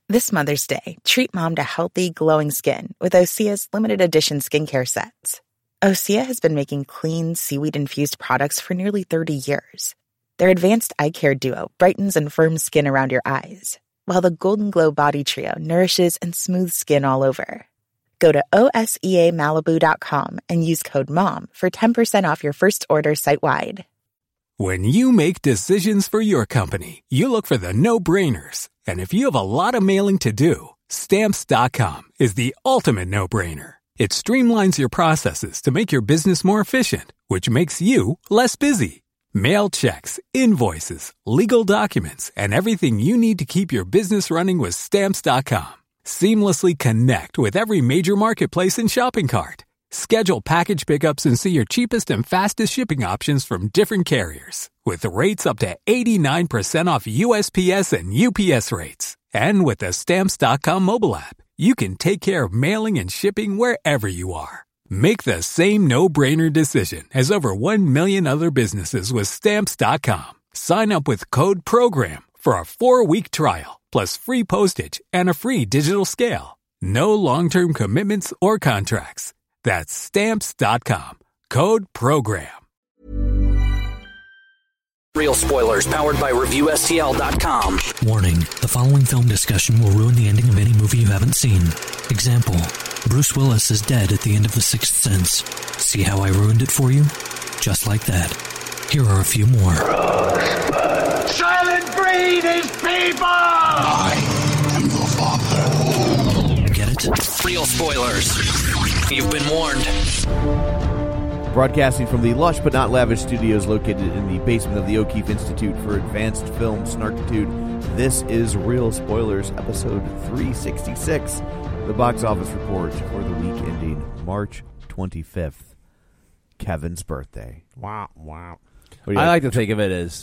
This Mother's Day, treat mom to healthy, glowing skin with Osea's limited edition skincare sets. Osea has been making clean, seaweed-infused products for nearly 30 years. Their advanced eye care duo brightens and firms skin around your eyes, while the Golden Glow Body Trio nourishes and smooths skin all over. Go to OSEAMalibu.com and use code MOM for 10% off your first order site-wide. When you make decisions for your company, you look for the no-brainers. And if you have a lot of mailing to do, Stamps.com is the ultimate no-brainer. It streamlines your processes to make your business more efficient, which makes you less busy. Mail checks, invoices, legal documents, and everything you need to keep your business running with Stamps.com. Seamlessly connect with every major marketplace and shopping cart. Schedule package pickups and see your cheapest and fastest shipping options from different carriers, with rates up to 89% off USPS and UPS rates. And with the Stamps.com mobile app, you can take care of mailing and shipping wherever you are. Make the same no-brainer decision as over 1 million other businesses with Stamps.com. Sign up with code PROGRAM for a 4-week trial, plus free postage and a free digital scale. No long-term commitments or contracts. That's Stamps.com. Code PROGRAM. Real spoilers powered by ReviewSTL.com. Warning, the following film discussion will ruin the ending of any movie you haven't seen. Example, Bruce Willis is dead at the end of The Sixth Sense. See how I ruined it for you? Just like that. Here are a few more. Silent breed is people! I am the father. Get it? Real spoilers. You've been warned. Broadcasting from the lush but not lavish studios located in the basement of the O'Keefe Institute for Advanced Film Snarkitude, this is Real Spoilers, episode 366, the box office report for the week ending March 25th, Kevin's birthday. Wow. I like to think of it as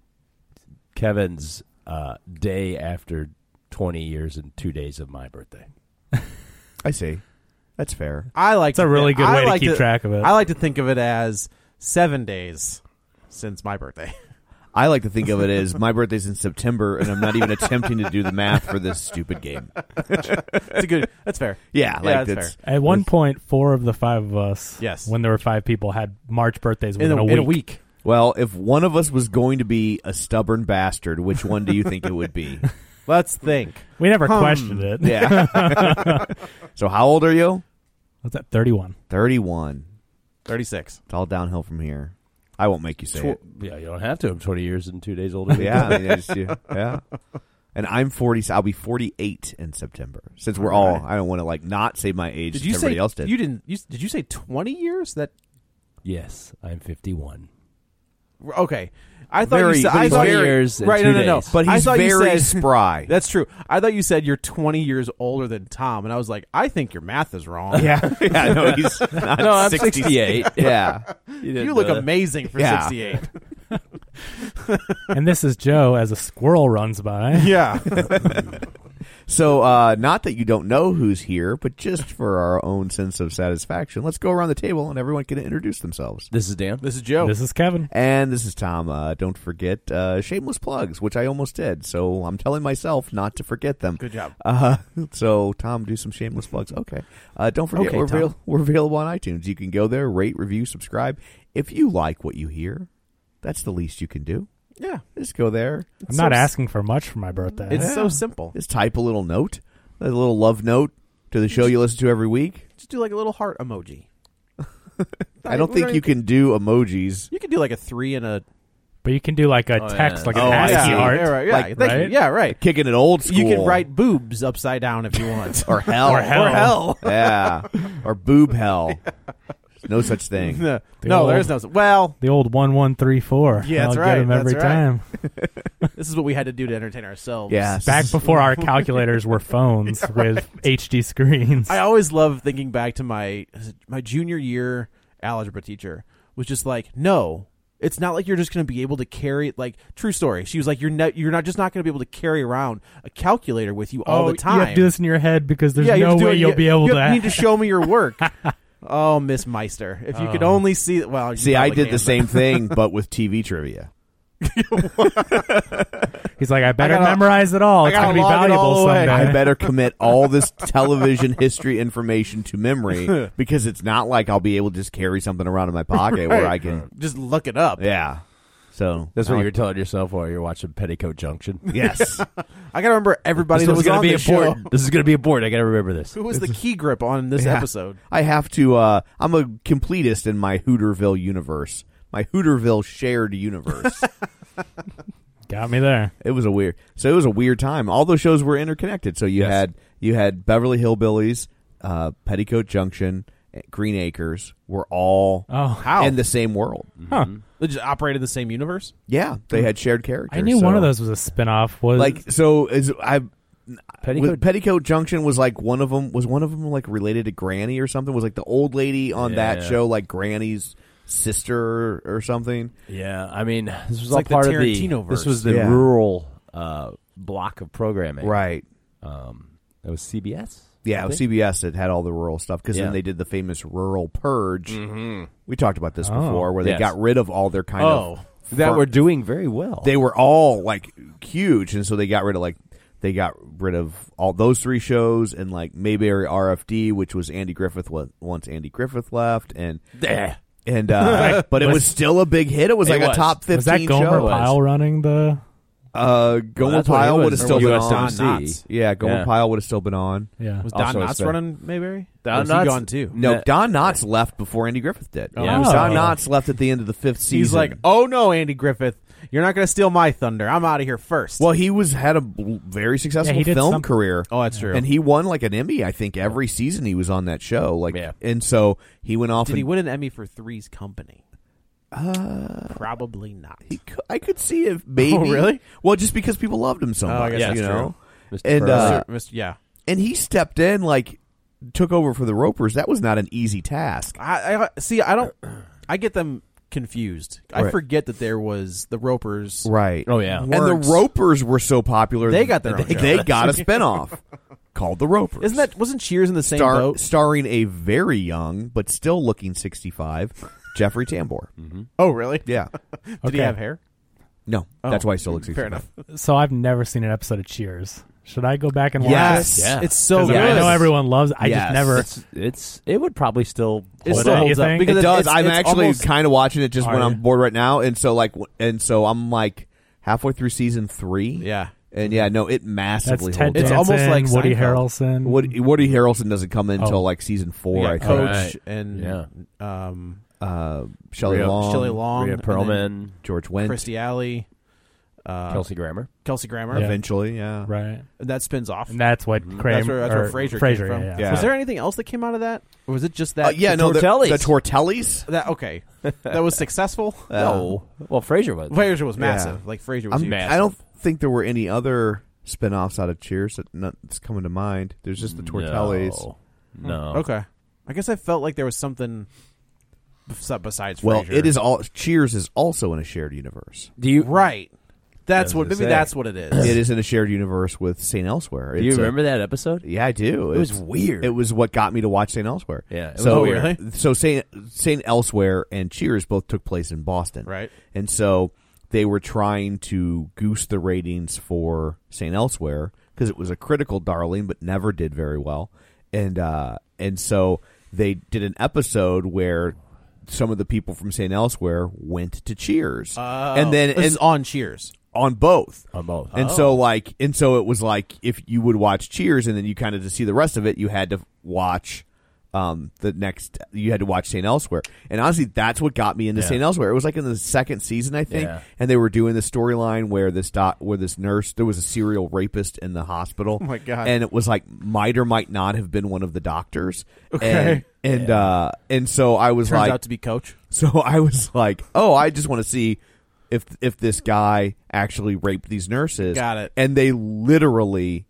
Kevin's day after 20 years and 2 days of my birthday. I see. That's fair. It's a really good way to keep track of it. I like to think of it as 7 days since my birthday. I like to think of it as my birthday's in September, and I'm not even attempting to do the math for this stupid game. That's fair. Yeah, that's fair. At one point, 4 of the 5 of us, yes, when there were 5 people, had March birthdays within in a week. Well, if one of us was going to be a stubborn bastard, which one do you think it would be? Let's think. We never questioned it. Yeah. So how old are you? What's that, 31? 31. 36. It's all downhill from here. I won't make you say it. Yeah, you don't have to. I'm 20 years and 2 days older. Yeah, I mean, yeah. And I'm 40, so I'll be 48 in September. Since we're all, I don't want to not say my age. Did you everybody say else did? You didn't? Did you say 20 years? Yes, I'm 51. Okay. I thought you said 20 years and right, 2 no. days. But he's very spry. That's true. I thought you said you're 20 years older than Tom, and I was like, I think your math is wrong. Yeah, no, he's not. No, I'm 68. Yeah. You look amazing for 68. And this is Joe as a squirrel runs by. Yeah. So, not that you don't know who's here, but just for our own sense of satisfaction, let's go around the table and everyone can introduce themselves. This is Dan. This is Joe. This is Kevin. And this is Tom. Don't forget shameless plugs, which I almost did. So I'm telling myself not to forget them. Good job. So, Tom, do some shameless plugs. Okay. Don't forget, Okay, we're available on iTunes. You can go there, rate, review, subscribe. If you like what you hear, that's the least you can do. Yeah. Just go there. I'm not asking for much for my birthday. It's so simple. Just type a little note, a little love note to the show you listen to every week. Just do like a little heart emoji. I don't think you can do emojis. You can do like a 3 and a... But you can do like a text, like an I ASCII see. art. Yeah, right. Yeah, Like, thank you. right? Yeah, right. Kicking it old school. You can write boobs upside down if you want. or hell. Or hell. Yeah. Or boob hell. No such thing. No, there's no... Well... The old 1134. Yeah, that's I'll right. get them every That's right. time. This is what we had to do to entertain ourselves. Yes. Back before our calculators were phones with HD screens. I always love thinking back to my junior year algebra teacher was just like, no, it's not like you're just going to be able to carry, like, true story. She was like, you're not just not going to be able to carry around a calculator with you all the time. You have to do this in your head because there's you have no to do way it. you'll be able to. You need to show me your work. Oh, Miss Meister. If you could only see... Well, See, I did the same thing, but with TV trivia. He's like, I better gotta- memorize it all. I It's going gotta to be log it all valuable away. someday. I better commit all this television history information to memory because it's not like I'll be able to just carry something around in my pocket where I can. Just look it up. Yeah. So That's what you're telling yourself while you're watching Petticoat Junction. Yes. I gotta remember everybody This that was was going on to be the show. important. This is going to be important. I got to remember this. Who was the key grip on this Yeah. episode? I have to. I'm a completist in my Hooterville universe. My Hooterville shared universe. Got me there. It was a weird time. All those shows were interconnected. So you had Beverly Hillbillies, Petticoat Junction, Green Acres were all How? in the same world. Huh. They just operated the same universe? Yeah, they had shared characters. I knew so- one of those was a spinoff. Petticoat Junction was like one of them like related to Granny or something? Was like the old lady on that show like Granny's sister or something? Yeah, I mean, this was It's all like the part of Tarantino-verse. This was the Yeah. rural block of programming. Right. That was CBS? Yeah, I it was think? CBS that had all the rural stuff because Yeah. then they did the famous Rural Purge. We talked about this Oh. before, where they Yes. got rid of all their kind of That were doing very well. They were all like huge, and so they got rid of all those three shows and like Mayberry RFD, which was Andy Griffith once Andy Griffith left, but it was still a big hit. It was like a top 15 was that Gomer show. Pyle running the? Gomer that's what Pyle he would was, have still been or on. USMC. Don Knotts. Yeah, Gomer Pyle would have still been on. Yeah. Was Don Also, Knotts it's the- running Mayberry? Don Or was he Knotts- gone too? No, Yeah. Don Knotts left before Andy Griffith did. Yeah. Oh. Don Knotts left at the end of the 5th season. He's like, oh no, Andy Griffith, you're not going to steal my thunder. I'm out of here first. well, he had a very successful Yeah, he did film some- career. Oh, that's true. And he won like an Emmy, I think, every season he was on that show. Like, Yeah. and so he went off. Did and he win an Emmy for Three's Company? Probably not. I could see it maybe. Oh, really? Well, just because people loved him so Oh, I much, guess that's you know. Mr. And Burns. Yeah. and he stepped in, like took over for the Ropers. That was not an easy task. I see. I get them confused. I Right. forget that there was the Ropers. Right. Oh, yeah. And the Ropers were so popular. They got their own show. They got a spinoff called The Ropers. Wasn't Cheers in the same boat? Starring a very young but still looking 65 Jeffrey Tambor. Oh, really? Yeah. Did Okay. he have hair? No, that's why he still looks 65. Fair enough. So I've never seen an episode of Cheers. Should I go back and watch Yes. it? Yeah. It's so 'Cause good. I know everyone loves it. I Yes. just never. It would probably still It hold still up. holds You up think? because It does. it's I'm actually almost- kind of watching it just Are when you? I'm bored right now, and so I'm like halfway through season 3. Yeah. And yeah, no, it That's massively Ted holds It's up. Danson, almost like Woody Seinfeld. Harrelson. Woody Harrelson doesn't come in until Oh. like season 4, I Yeah, think. Coach Right. and Yeah. Shelley Rhea- Long, Shelley Long, Rhea and Perlman, then George Wendt, Christy Alley, Kelsey Grammer. Kelsey Grammer. Yeah. eventually, yeah. Right. That spins off. And that's what Kramer. That's where Frasier came from. Yeah. Yeah. Was there anything else that came out of that, or was it just that? Yeah, The no, the Tortellis. Tortellis. That okay. That was successful. No. Well, Frasier was. Frasier was massive. Like Frasier was huge. I don't think there were any other spin-offs out of Cheers that's coming to mind. There's just the Tortellis. No. Okay. I guess I felt like there was something besides Well, Frasier. it is all Cheers is also in a shared universe. Do you right. That's I was what. gonna Maybe say. that's what it is. It is in a shared universe with St. Elsewhere. Do you It's a- remember that episode? Yeah, I do. It was It's- weird. It was what got me to watch St. Elsewhere. Yeah, it was so weird. So St. Elsewhere and Cheers both took place in Boston, Right. And so they were trying to goose the ratings for St. Elsewhere because it was a critical darling, but never did very well. And so they did an episode where some of the people from St. Elsewhere went to Cheers, and then This is on Cheers. on both. On both. And so it was like if you would watch Cheers and then you kind of to see the rest of it, you had to watch you had to watch St. Elsewhere. And honestly, that's what got me into St. Elsewhere. It was like in the second season, I think, Yeah. and they were doing the storyline where this nurse, there was a serial rapist in the hospital. Oh my God. And it was like might or might not have been one of the doctors. Okay. And so I was Turns like, out to be Coach. so I was like, oh, I just want to see if this guy actually raped these nurses. Got it. And they literally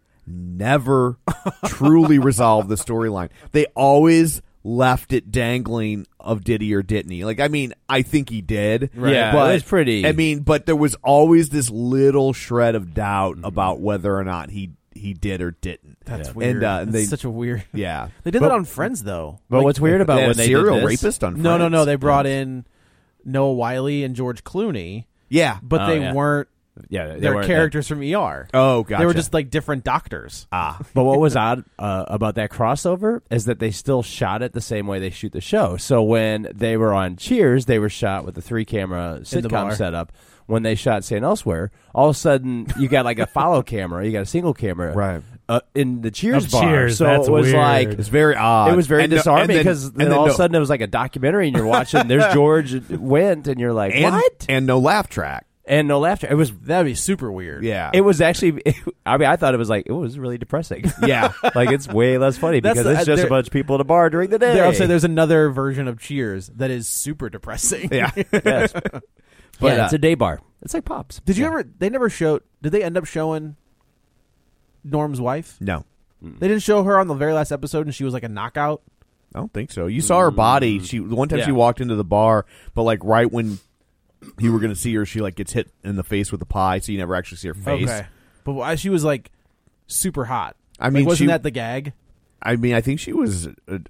never truly resolved the storyline. They always left it dangling of did he or didn't he. Like, I mean, I think he did. Right. Yeah, but, it was pretty- I mean, but there was always this little shred of doubt about whether or not he did or didn't. That's weird. And That's such a weird. yeah. They did that on Friends though. But what's weird about They had when a they serial did this, rapist on No. Friends. They brought in Noah Wiley and George Clooney, Yeah. but Oh, they yeah. weren't Yeah, They're weren't- characters from ER. Oh, gotcha. They were just like different doctors. But what was odd about that crossover is that they still shot it the same way they shoot the show. So when they were on Cheers, they were shot with a 3-camera In the bar. sitcom setup. When they shot St. Elsewhere, all of a sudden you got like a follow camera, you got a single camera, Right. In the Cheers Of bar. Cheers, so that's it was weird. like It's very odd. it was very And no- disarming and then- because and then then all of no- a sudden it was like a documentary, and you're watching. There's George Wendt, and you're like, and, what? And no laugh track. And no laughter. It was. That'd be super weird. Yeah. It was actually. I mean, I thought it was really depressing. Yeah. Like it's way less funny That's because it's just there- a bunch of people at a bar during the day. I'll say there's another version of Cheers that is super depressing. Yeah. Yes. But, yeah, it's a day bar. It's like Pops. Did you ever? They never showed. Did they end up showing Norm's wife? No. They didn't show her on the very last episode, and she was like a knockout. I don't think so. You saw her body. The one time Yeah. she walked into the bar, but like right when you were going to see her, she like gets hit in the face with the pie, so you never actually see her face. Okay, but why she was like super hot. I mean, wasn't she- that the gag? I mean, I think she was.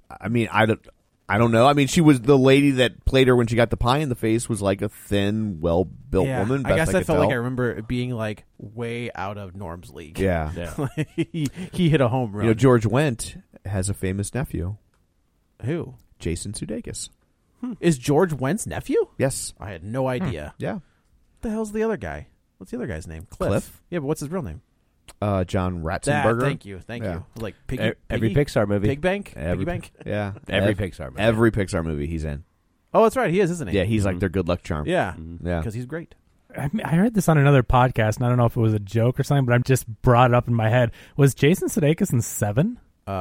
I don't know. I mean, she was the lady that played her when she got the pie in the face. Was like a thin, well-built woman. I guess I could felt like I tell. remember it being like way out of Norm's league. Yeah. he hit a home run. You know, George Wendt has a famous nephew, Who Jason Sudeikis. is George Wendt's nephew? Yes. I had no idea. Yeah. What the hell's the other guy? What's the other guy's name? Cliff. Yeah, but what's his real name? John Ratzenberger. Thank you. Yeah. Like Piggy, Every Piggy? Pixar movie. Pig Bank. Every- Piggy Bank. Yeah. Every Pixar movie. Every Pixar movie he's in. Oh, that's right. He is, isn't he? Yeah, he's like their good luck charm. Yeah. Yeah. Because he's great. I heard this on another podcast, and I don't know if it was a joke or something, but I'm just brought it up in my head. Was Jason Sudeikis in Seven?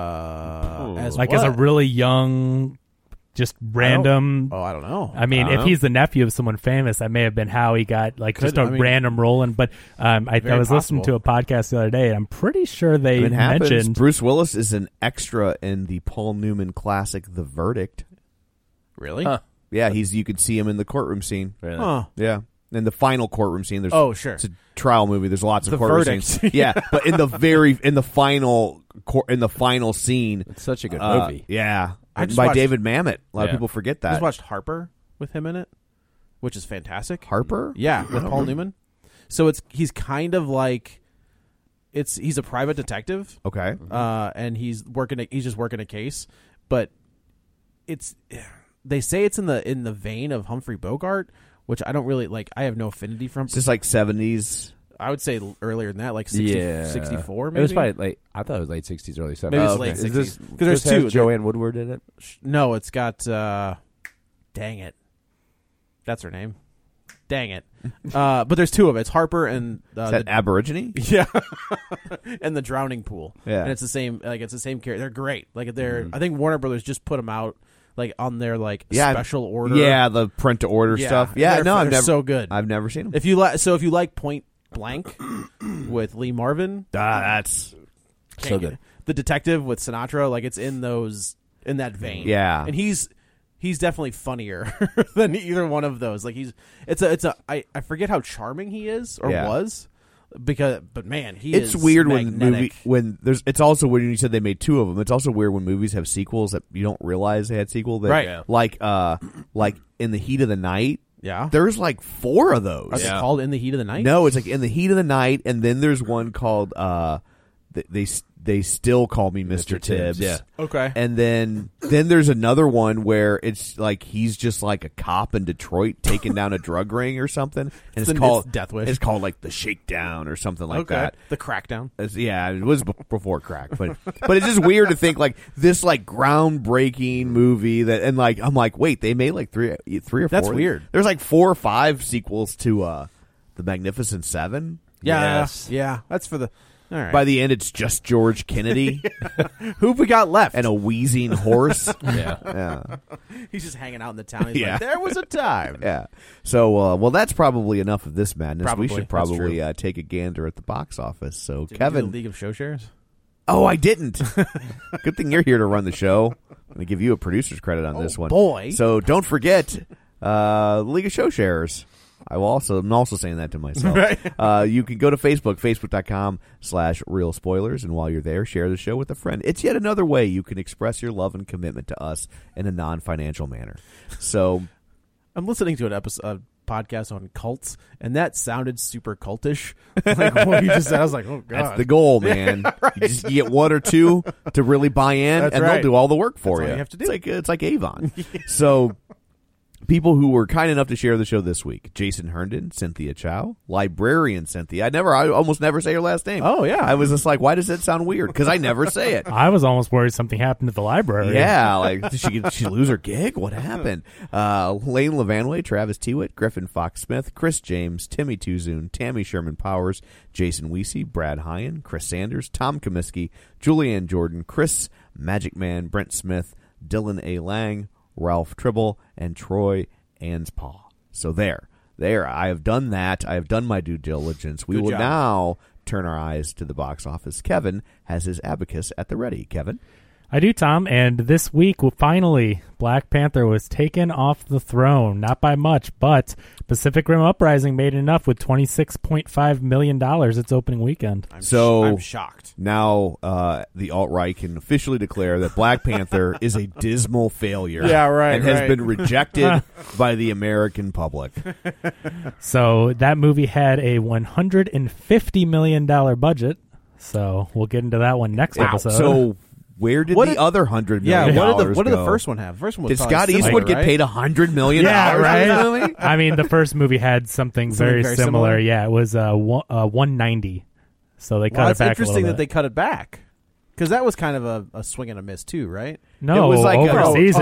As Like what? as a really young, just random. I don't know. I mean, I don't if know. he's the nephew of someone famous, that may have been how he got like just a random role. But I was listening to a podcast the other day, and I'm pretty sure they It happens. mentioned Bruce Willis is an extra in the Paul Newman classic, The Verdict. Really? Huh. Yeah, you could see him in the courtroom scene. Really? Huh. Yeah, in the final courtroom scene. There's Oh, sure. It's a trial movie. There's lots of The courtroom Verdict. scenes. Yeah, but in the final scene, It's such a good movie. Yeah, I just by watched- David Mamet. A lot of Yeah. people forget I just that. watched Harper with him in it, which is fantastic. Harper. Yeah, with Paul Newman. So he's kind of like he's a private detective. Okay. And he's just working a case, but they say it's in the vein of Humphrey Bogart, which I don't really like. I have no affinity for him. It's just like 70s. I would say earlier than that, like 64 maybe. It was probably late. I thought it was late 60s, early 70s. Maybe it's Oh, late okay. 60s. Is this- 'Cause there's this has two. Joanne Woodward in it? No, it's got dang it. That's her name. Dang it. But there's two of it. It's Harper and Is that Aborigine? yeah. and the Drowning Pool. Yeah. And it's the same character. They're great. Like I think Warner Brothers just put them out like on their like special order. Yeah, the print to order Yeah. stuff. Yeah, They're- no, I've they're never. so good. I've never seen them. If you like Point Blank with Lee Marvin, That's So good. The Detective with Sinatra, like it's in that vein. Yeah. And he's definitely funnier than either one of those. Like I forget how charming he is or Yeah. was, but man, it's is weird magnetic. it's also weird when you said they made two of them. It's also weird when movies have sequels that you don't realize they had sequel. That, Right. Yeah. Like In the Heat of the Night. Yeah. There's like 4 of those. Are they called In the Heat of the Night? No, it's like In the Heat of the Night, and then there's one called they still call me Mr. Tibbs. yeah. Okay. And then there's another one where it's like he's just like a cop in Detroit taking down a drug ring or something, and it's called Death Wish. It's called like the Shakedown or something like okay. that. The Crackdown. Yeah, it was before crack, but it's just weird to think like this like groundbreaking movie that, and like I'm like, wait, they made like three or four. That's weird. There's like 4 or 5 sequels to the Magnificent Seven. Yeah. Yes. Yeah. That's for the. All right. By the end, it's just George Kennedy Who have we got left? and a wheezing horse. Yeah. Yeah, He's just hanging out in the town. He's Yeah. like, there was a time. yeah. So, well, that's probably enough of this madness. Probably. We should That's probably true. take a gander at the box office. So, Did you do Kevin. the League of Show Shares? Oh, I didn't. Good thing you're here to run the show. I'm going to give you a producer's credit on this one. boy. So don't forget League of Show Sharers. I'm also saying that to myself. Right. You can go to Facebook, facebook.com/Real Spoilers, and while you're there, share the show with a friend. It's yet another way you can express your love and commitment to us in a non-financial manner. So I'm listening to an episode, podcast on cults, and that sounded super cultish. Like what you just said, I was like, oh god, that's the goal, man. Right. You get one or two to really buy in, that's and right. they'll do all the work for that's you. All you have to do. It's like Avon. So. People who were kind enough to share the show this week: Jason Herndon, Cynthia Chow, librarian Cynthia. I almost never say her last name. Oh yeah, I was just like, why does that sound weird? Because I never say it. I was almost worried something happened at the library. Yeah, like did she lose her gig? What happened? Lane Levanway, Travis Tewitt, Griffin Fox Smith, Chris James, Timmy Tuzoon, Tammy Sherman Powers, Jason Weesey, Brad Hyan, Chris Sanders, Tom Comiskey, Julianne Jordan, Chris Magic Man, Brent Smith, Dylan A. Lang, Ralph Tribble, and Troy Anspaw. So there. I have done that. I have done my due diligence. We will now turn our eyes to the box office. Kevin has his abacus at the ready. Kevin? I do, Tom. And this week, finally, Black Panther was taken off the throne. Not by much, but Pacific Rim Uprising made enough with $26.5 million its opening weekend. I'm shocked. Now the alt-right can officially declare that Black Panther is a dismal failure. Yeah, right. And has been rejected by the American public. So that movie had a $150 million budget. So we'll get into that one next episode. So where did the other $100 million what did the go? first one have? The first one was did Scott Eastwood get paid $100 million? Yeah, right. For this movie? I mean, the first movie had something very similar. Yeah, it was 190. So they cut it back. It's interesting a little that they cut it back because that was kind of a swing and a miss too, right? No, it was like overseas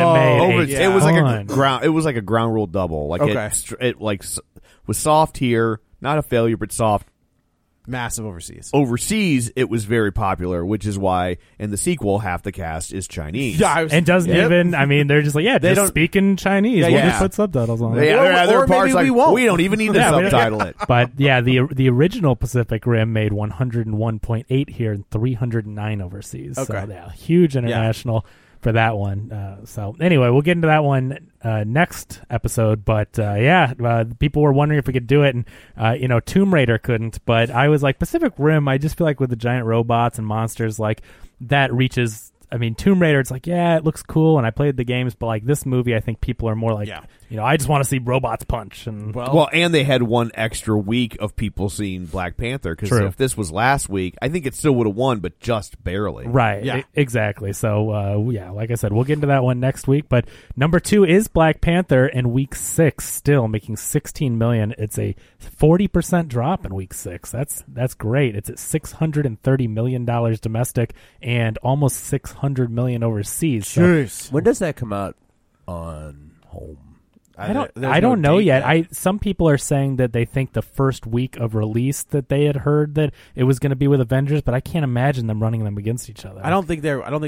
it was like a ground rule double. Like it was soft here, not a failure, but soft. Massive overseas. Overseas, it was very popular, which is why in the sequel, half the cast is Chinese. Yeah, and doesn't even. I mean, they're just like, they don't speak in Chinese. We'll just put subtitles on it. Or maybe we won't. We don't even need to subtitle it. But yeah, the original Pacific Rim made 101.8 here and 309 overseas. Okay. So yeah, huge international for that one. So anyway, we'll get into that one next episode. But people were wondering if we could do it, and Tomb Raider couldn't. But I was like, Pacific Rim, I just feel like with the giant robots and monsters, like that reaches. I mean, Tomb Raider, it's like, yeah, it looks cool, and I played the games, but like this movie, I think people are more like, I just want to see robots punch. And and they had one extra week of people seeing Black Panther, because if this was last week, I think it still would have won, but just barely. Right, exactly. So, like I said, we'll get into that one next week, but number 2 is Black Panther in week 6, still making $16 million. It's a 40% drop in week 6. That's great. It's at $630 million domestic and almost $600 million overseas. So, when does that come out on home? I don't know yet. Some people are saying that they think the first week of release that they had heard that it was going to be with Avengers, but I can't imagine them running them against each other. I don't think they would do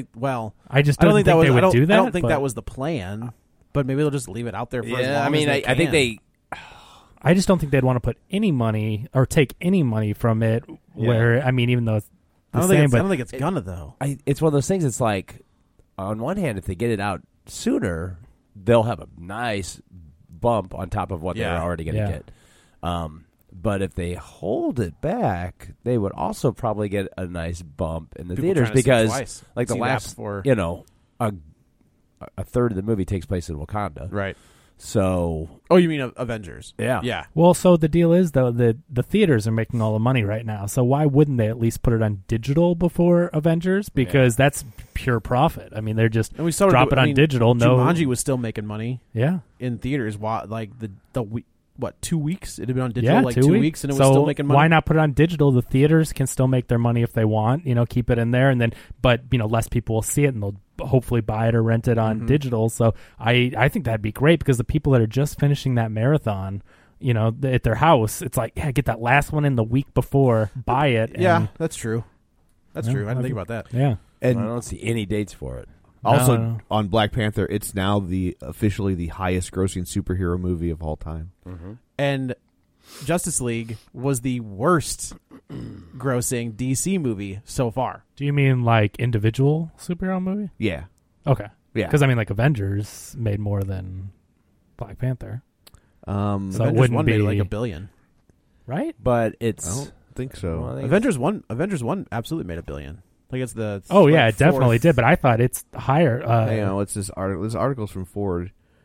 that. I don't think that was the plan, but maybe they'll just leave it out there for as long as they can. I think they. I just don't think they'd want to put any money or take any money from it. Where even though it's I don't think it's gonna though. It's one of those things. It's like, on one hand, if they get it out sooner, they'll have a nice bump on top of what they're already going to get. But if they hold it back, they would also probably get a nice bump in the theaters because, like the last, a third of the movie takes place in Wakanda, right? So, you mean Avengers? Yeah. Well, so the deal is though that the theaters are making all the money right now. So why wouldn't they at least put it on digital before Avengers? Because that's pure profit. I mean, they're just drop it on digital. Jumanji was still making money. Yeah. In theaters, like the week. 2 weeks? It had been on digital 2 weeks, and it was still making money. Why not put it on digital? The theaters can still make their money if they want. Keep it in there, and then less people will see it, and they'll hopefully buy it or rent it on digital. So I think that'd be great because the people that are just finishing that marathon, at their house, it's like, get that last one in the week before, buy it. And, that's true. That's true. I didn't think about that. Yeah, and I don't see any dates for it. Also, on Black Panther, it's now officially the highest-grossing superhero movie of all time. Mm-hmm. And Justice League was the worst-grossing DC movie so far. Do you mean like individual superhero movie? Yeah. Okay. Yeah. Because like Avengers made more than Black Panther. So Avengers 1 made like $1 billion, right? But it's I don't think so. Well, Avengers 1 absolutely made $1 billion. Like it's the it definitely did, but I thought it's higher. It's this article. This article's from Ford.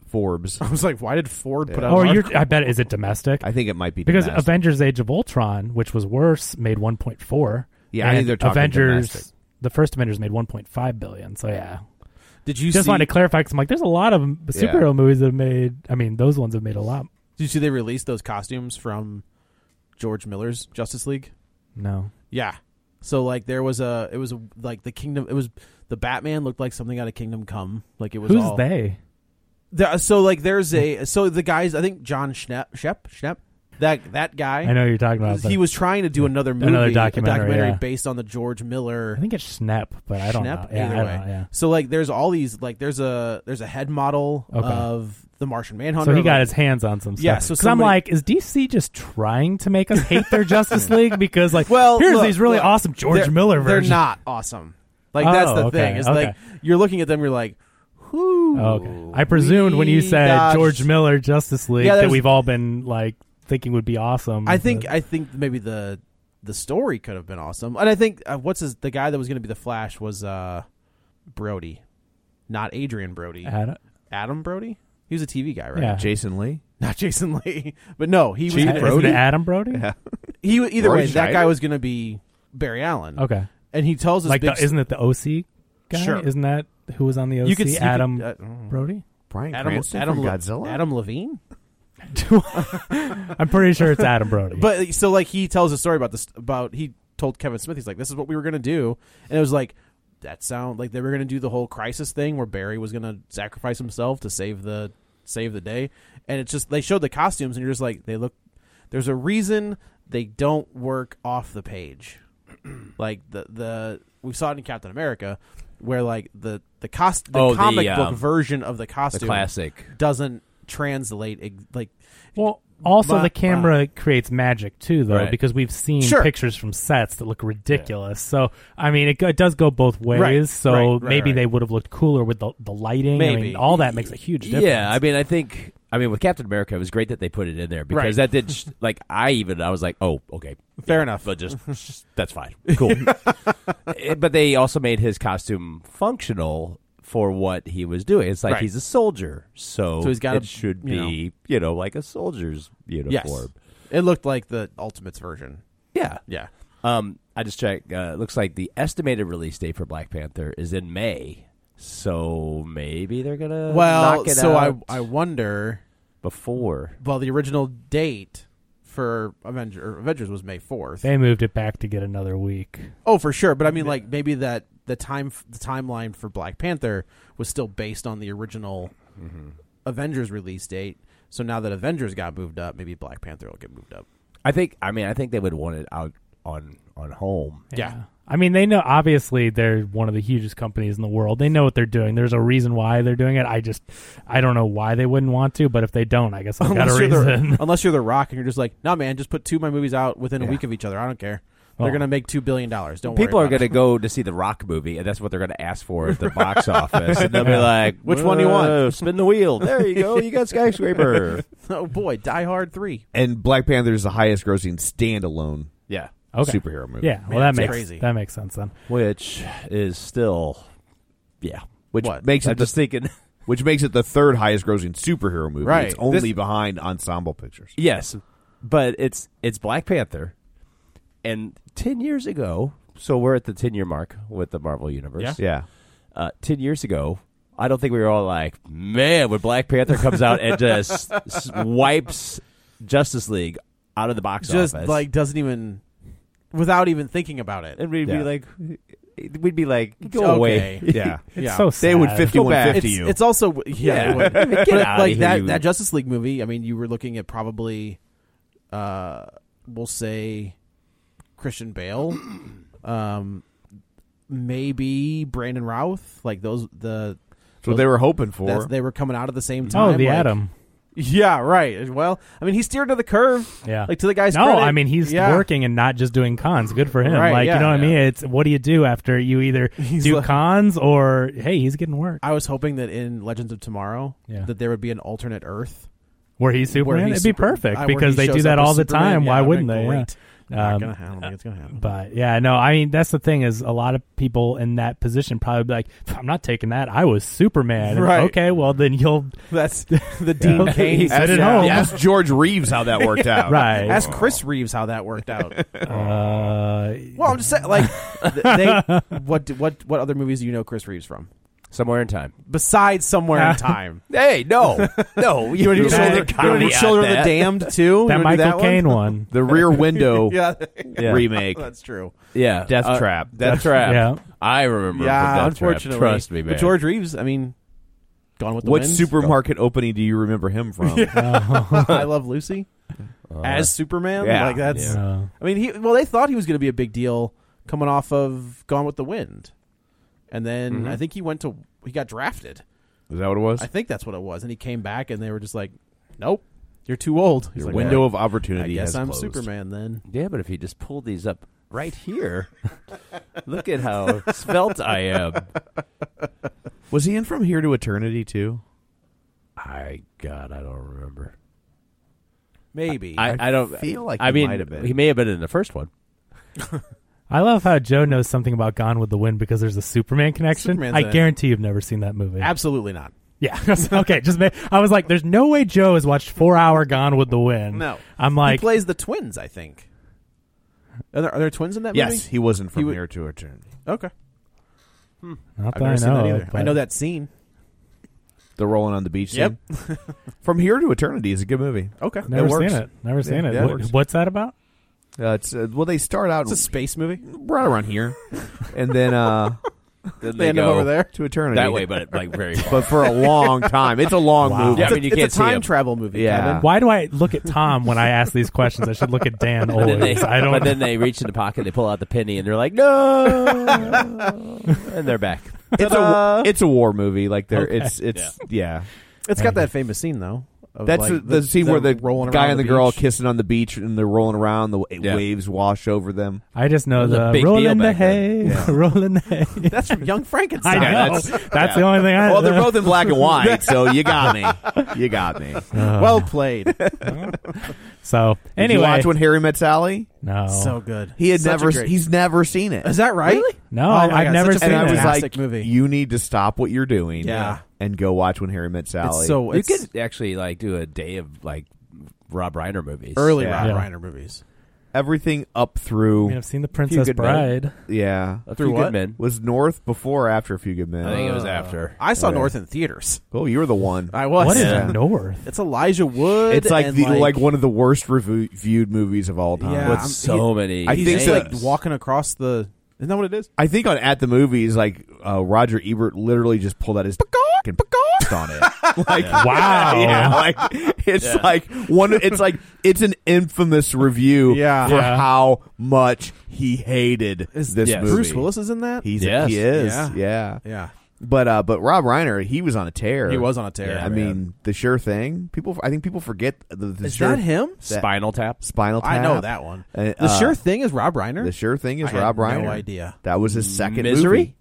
Forbes. I was like, why did Ford put out? Oh, an article? I bet is it domestic? I think it might be because domestic. Avengers: Age of Ultron, which was worse, made 1.4. Yeah, I think they're talking Avengers. domestic. The first Avengers made 1.5 billion. So yeah. Did you just see, wanted to clarify because I'm like, there's a lot of superhero movies that have made. I mean, those ones have made a lot. Did you see they released those costumes from George Miller's Justice League? No. Yeah. So like there was like the Kingdom. It was the Batman looked like something out of Kingdom Come. Like it was. Who's all, they? So like there's the guys. I think John Schnepp. That guy. I know who you're talking about. He was trying to do another movie, another documentary based on the George Miller. I think it's Schnepp, but I don't know. Yeah, Either way. Yeah. So like, there's all these like there's a head model of the Martian Manhunter. So he got his hands on some stuff. Yeah. So I'm like, is DC just trying to make us hate their Justice League because like, here's these really awesome George Miller versions. They're not awesome. Like that's the thing. It's like you're looking at them, you're like, whoo. Okay. I presumed when you said George Miller Justice League that we've all been like thinking would be awesome. I think maybe the story could have been awesome, and I think the guy that was going to be the Flash was Brody, not Adrian Brody. Adam Brody. He was a TV guy, right? Yeah. Jason Lee, not Jason Lee, but no, he was Brody. Adam Brody. Yeah. He either Roy way, that Scheider? guy was going to be Barry Allen. Okay, and he tells us like isn't it the OC guy? Sure. Isn't that who was on the OC? Adam Brody. Bryan Cranston from Godzilla. Adam Levine. I'm pretty sure it's Adam Brody. But so like he tells a story about this he told Kevin Smith, he's like, this is what we were going to do, and it was like that sound like they were going to do the whole crisis thing where Barry was going to sacrifice himself to save the day, and it's just they showed the costumes and you're just like, there's a reason they don't work off the page. Like the we saw it in Captain America where like the comic book version of the costume, the classic, doesn't translate like. Well, also the camera creates magic too, though, right. because we've seen pictures from sets that look ridiculous. So I mean, it does go both ways. Right. So maybe they would have looked cooler with the lighting. Maybe. I mean, all that makes a huge difference. Yeah, I mean, I think with Captain America, it was great that they put it in there because that did like I was like, oh, okay, fair enough, but just that's fine, cool. But they also made his costume functional for what he was doing. It's like he's a soldier, so he's got should be like a soldier's uniform. Yes. It looked like the Ultimates version. Yeah. I just checked. Looks like the estimated release date for Black Panther is in May. So maybe they're gonna knock it out. I wonder before. Well, the original date for Avengers was May 4th. They moved it back to get another week. Oh, for sure. But I mean, like maybe that the timeline for Black Panther was still based on the original Avengers release date. So now that Avengers got moved up, maybe Black Panther will get moved up. I think they would want it out on home. Yeah. I mean, they know, obviously, they're one of the hugest companies in the world. They know what they're doing. There's a reason why they're doing it. I don't know why they wouldn't want to, but if they don't, I guess I've got a reason. Unless you're The Rock and you're just like, no, man, just put two of my movies out within a week of each other. I don't care. They're going to make $2 billion. Don't worry. People are going to go to see the Rock movie, and that's what they're going to ask for at the box office. And they'll be like, which one do you want? Spin the wheel. There you go. You got Skyscraper. Oh, boy. Die Hard 3. And Black Panther is the highest grossing standalone superhero movie. Yeah, well, that makes sense then. Which is still, Which what? makes it I'm just thinking. Which makes it the third highest grossing superhero movie. Right. It's only behind Ensemble Pictures. Yes, but it's Black Panther. And 10 years ago, so we're at the 10-year mark with the Marvel Universe. Yeah. 10 years ago, I don't think we were all like, man, when Black Panther comes out and just wipes Justice League out of the box office. Just, like, doesn't even, without even thinking about it. And we'd be like, go away. Yeah. It's so sad. They would 51-50 you. It's also, Get but out like of here, that Justice League movie, I mean, you were looking at probably, we'll say, Christian Bale, maybe Brandon Routh, like those. That's what they were hoping for. They were coming out at the same time. Oh, the Atom. Yeah, right. Well, I mean, he steered to the curve. Yeah, like to the guy's. No, credit. I mean he's working and not just doing cons. Good for him. Right, like you know what I mean. It's what do you do after you either do cons or hey, he's getting work. I was hoping that in Legends of Tomorrow, that there would be an alternate Earth where he's Superman. It'd be perfect because they do that all the time. Why wouldn't they? Yeah. I don't think it's gonna happen. But yeah, no, I mean that's the thing is a lot of people in that position probably be like, I'm not taking that. I was Superman. Right. Okay, well then you'll. That's the Dean Cain. Ask George Reeves how that worked out. Right. Ask Chris Reeves how that worked out. Well, I'm just saying, like, what other movies do you know Chris Reeves from? Somewhere in Time. Besides Somewhere in Time. Hey, no. You want to do Children of the Damned too? that Michael Caine one. The Rear Window Yeah. remake. That's true. Yeah. Death Trap. Death Trap. Yeah. I remember Yeah, Death Trap. unfortunately. Trust me, man. But George Reeves, I mean, Gone with the What Wind. supermarket opening do you remember him from? I Love Lucy as Superman. Yeah. Like that's. Yeah. I mean, they thought he was going to be a big deal coming off of Gone with the Wind, and then I think he got drafted. Is that what it was? I think that's what it was, and he came back, and they were just like, "Nope, you're too old." He's Your like, window "Well, of opportunity I guess has I'm closed. Superman then. Yeah, but if he just pulled these up right here, look at how svelte I am. Was he in From Here to Eternity too? I don't remember. Maybe. I don't feel like I he mean, might have been. he may have been in the first one. I love how Joe knows something about Gone with the Wind because there's a Superman connection. Superman's I in it. guarantee you've never seen that movie. Absolutely not. Yeah. Okay. I was like, there's no way Joe has watched 4-hour Gone with the Wind. No. I'm like, he plays the twins. I think. Are there twins in that movie? Yes, he wasn't From Here to Eternity. Okay. not I've that never I seen know. that either. but- I know that scene. The Rolling on the Beach Yep. scene. From Here to Eternity is a good movie. Okay. Never works. seen it. Never seen it. yeah, it works. What's that about? It's well, they start out It's a space movie. right around here, and then They end up over there. to eternity That way, but like very far. but for a long time. It's a long movie. Yeah, I mean, you can't It's a see time him. travel movie. Yeah. Kevin. Why do I look at Tom when I ask these questions? I should look at Dan But then, always. I don't. but then they reach in the pocket, they pull out the penny, and they're like, no! And they're back. It's a war movie. Like there, Okay. it's yeah. It's got that famous scene though. Of That's like the scene where the rolling guy around and the the girl beach. kissing on the beach, and they're rolling around. The waves wash over them. I just know It was a the big roll deal in the back hay, then. Yeah. roll in the hay. That's from Young Frankenstein. I know. That's the only thing I. Well, they're both in black and white, so you got me. You got me. Well played. So Did anyway, you watch When Harry Met Sally? no, So good. He had Such a never. great- He's never seen it. Is that right? Really? no, Oh my I've God, never such a seen And I it. was fantastic like, movie. you need to stop what you're doing, Yeah. and go watch When Harry Met Sally. It's so You it's could actually like do a day of like Rob Reiner movies. early Yeah. Rob Yeah. Reiner movies. everything up I through. mean, I've seen The Princess Good Bride. Yeah, A Through Few what? Good Men. was North before or after A Few Good Men? I think it was after. I saw Okay. North in theaters. Oh, you were the one. I was. What is Yeah. North? It's Elijah Wood. It's like and the like one of the worst reviewed movies of all time. Yeah. With I'm- so many. I he's think just so. like walking across the. Isn't that what it is? I think on At the Movies, like Roger Ebert literally just pulled out his and on it. Like Wow. yeah, like it's like one. It's like it's an infamous review Yeah. for Yeah. how much he hated this yes. movie. Bruce Willis is in that. He Yes. is. Yeah. Yeah. Yeah, But Rob Reiner, he was on a tear. he was on a tear. Yeah, I mean, The Sure Thing. I think people forget the is sure, that him? Spinal Tap. Spinal Tap. I know that one. Uh, The Sure Thing is Rob Reiner. The Sure Thing is I had Rob Reiner. No idea. That was his second Misery? movie.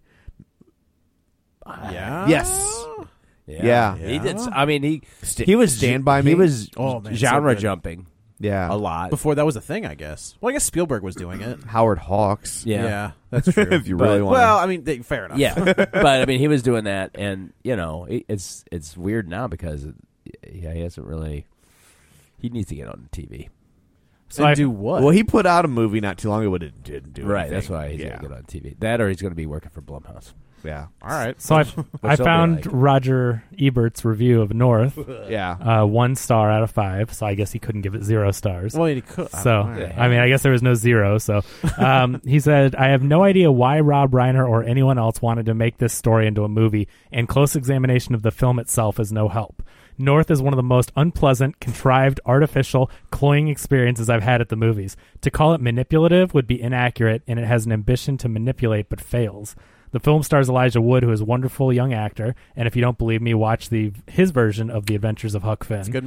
Yeah. Yes. Yeah. Yeah. He did. I mean, he St- was Stand By He Me? was Oh, man, so genre good. jumping Yeah. a lot. Before that was a thing, I guess. Well, I guess Spielberg was doing it. Howard Hawks. Yeah. that's true. if you But- really want. Well, I mean, fair enough. Yeah, but I mean, he was doing that, and you know, it's weird now because he hasn't really. He needs to get on TV. So And I do what? Well, he put out a movie not too long ago, but it didn't do Right, anything. that's why he's yeah. gonna get on TV. That, or he's gonna be working for Blumhouse. Yeah. All right. So I he'll be found like? Roger Ebert's review of North, Yeah. 1 star out of 5. So I guess he couldn't give it 0 stars. Well, he could. So, All right. I mean, I guess there was no 0. So, he said, I have no idea why Rob Reiner or anyone else wanted to make this story into a movie, and close examination of the film itself is no help. North is one of the most unpleasant, contrived, artificial, cloying experiences I've had at the movies. To call it manipulative would be inaccurate, and it has an ambition to manipulate but fails. The film stars Elijah Wood, who is a wonderful young actor, and if you don't believe me, watch his version of The Adventures of Huck Finn. It's a good movie.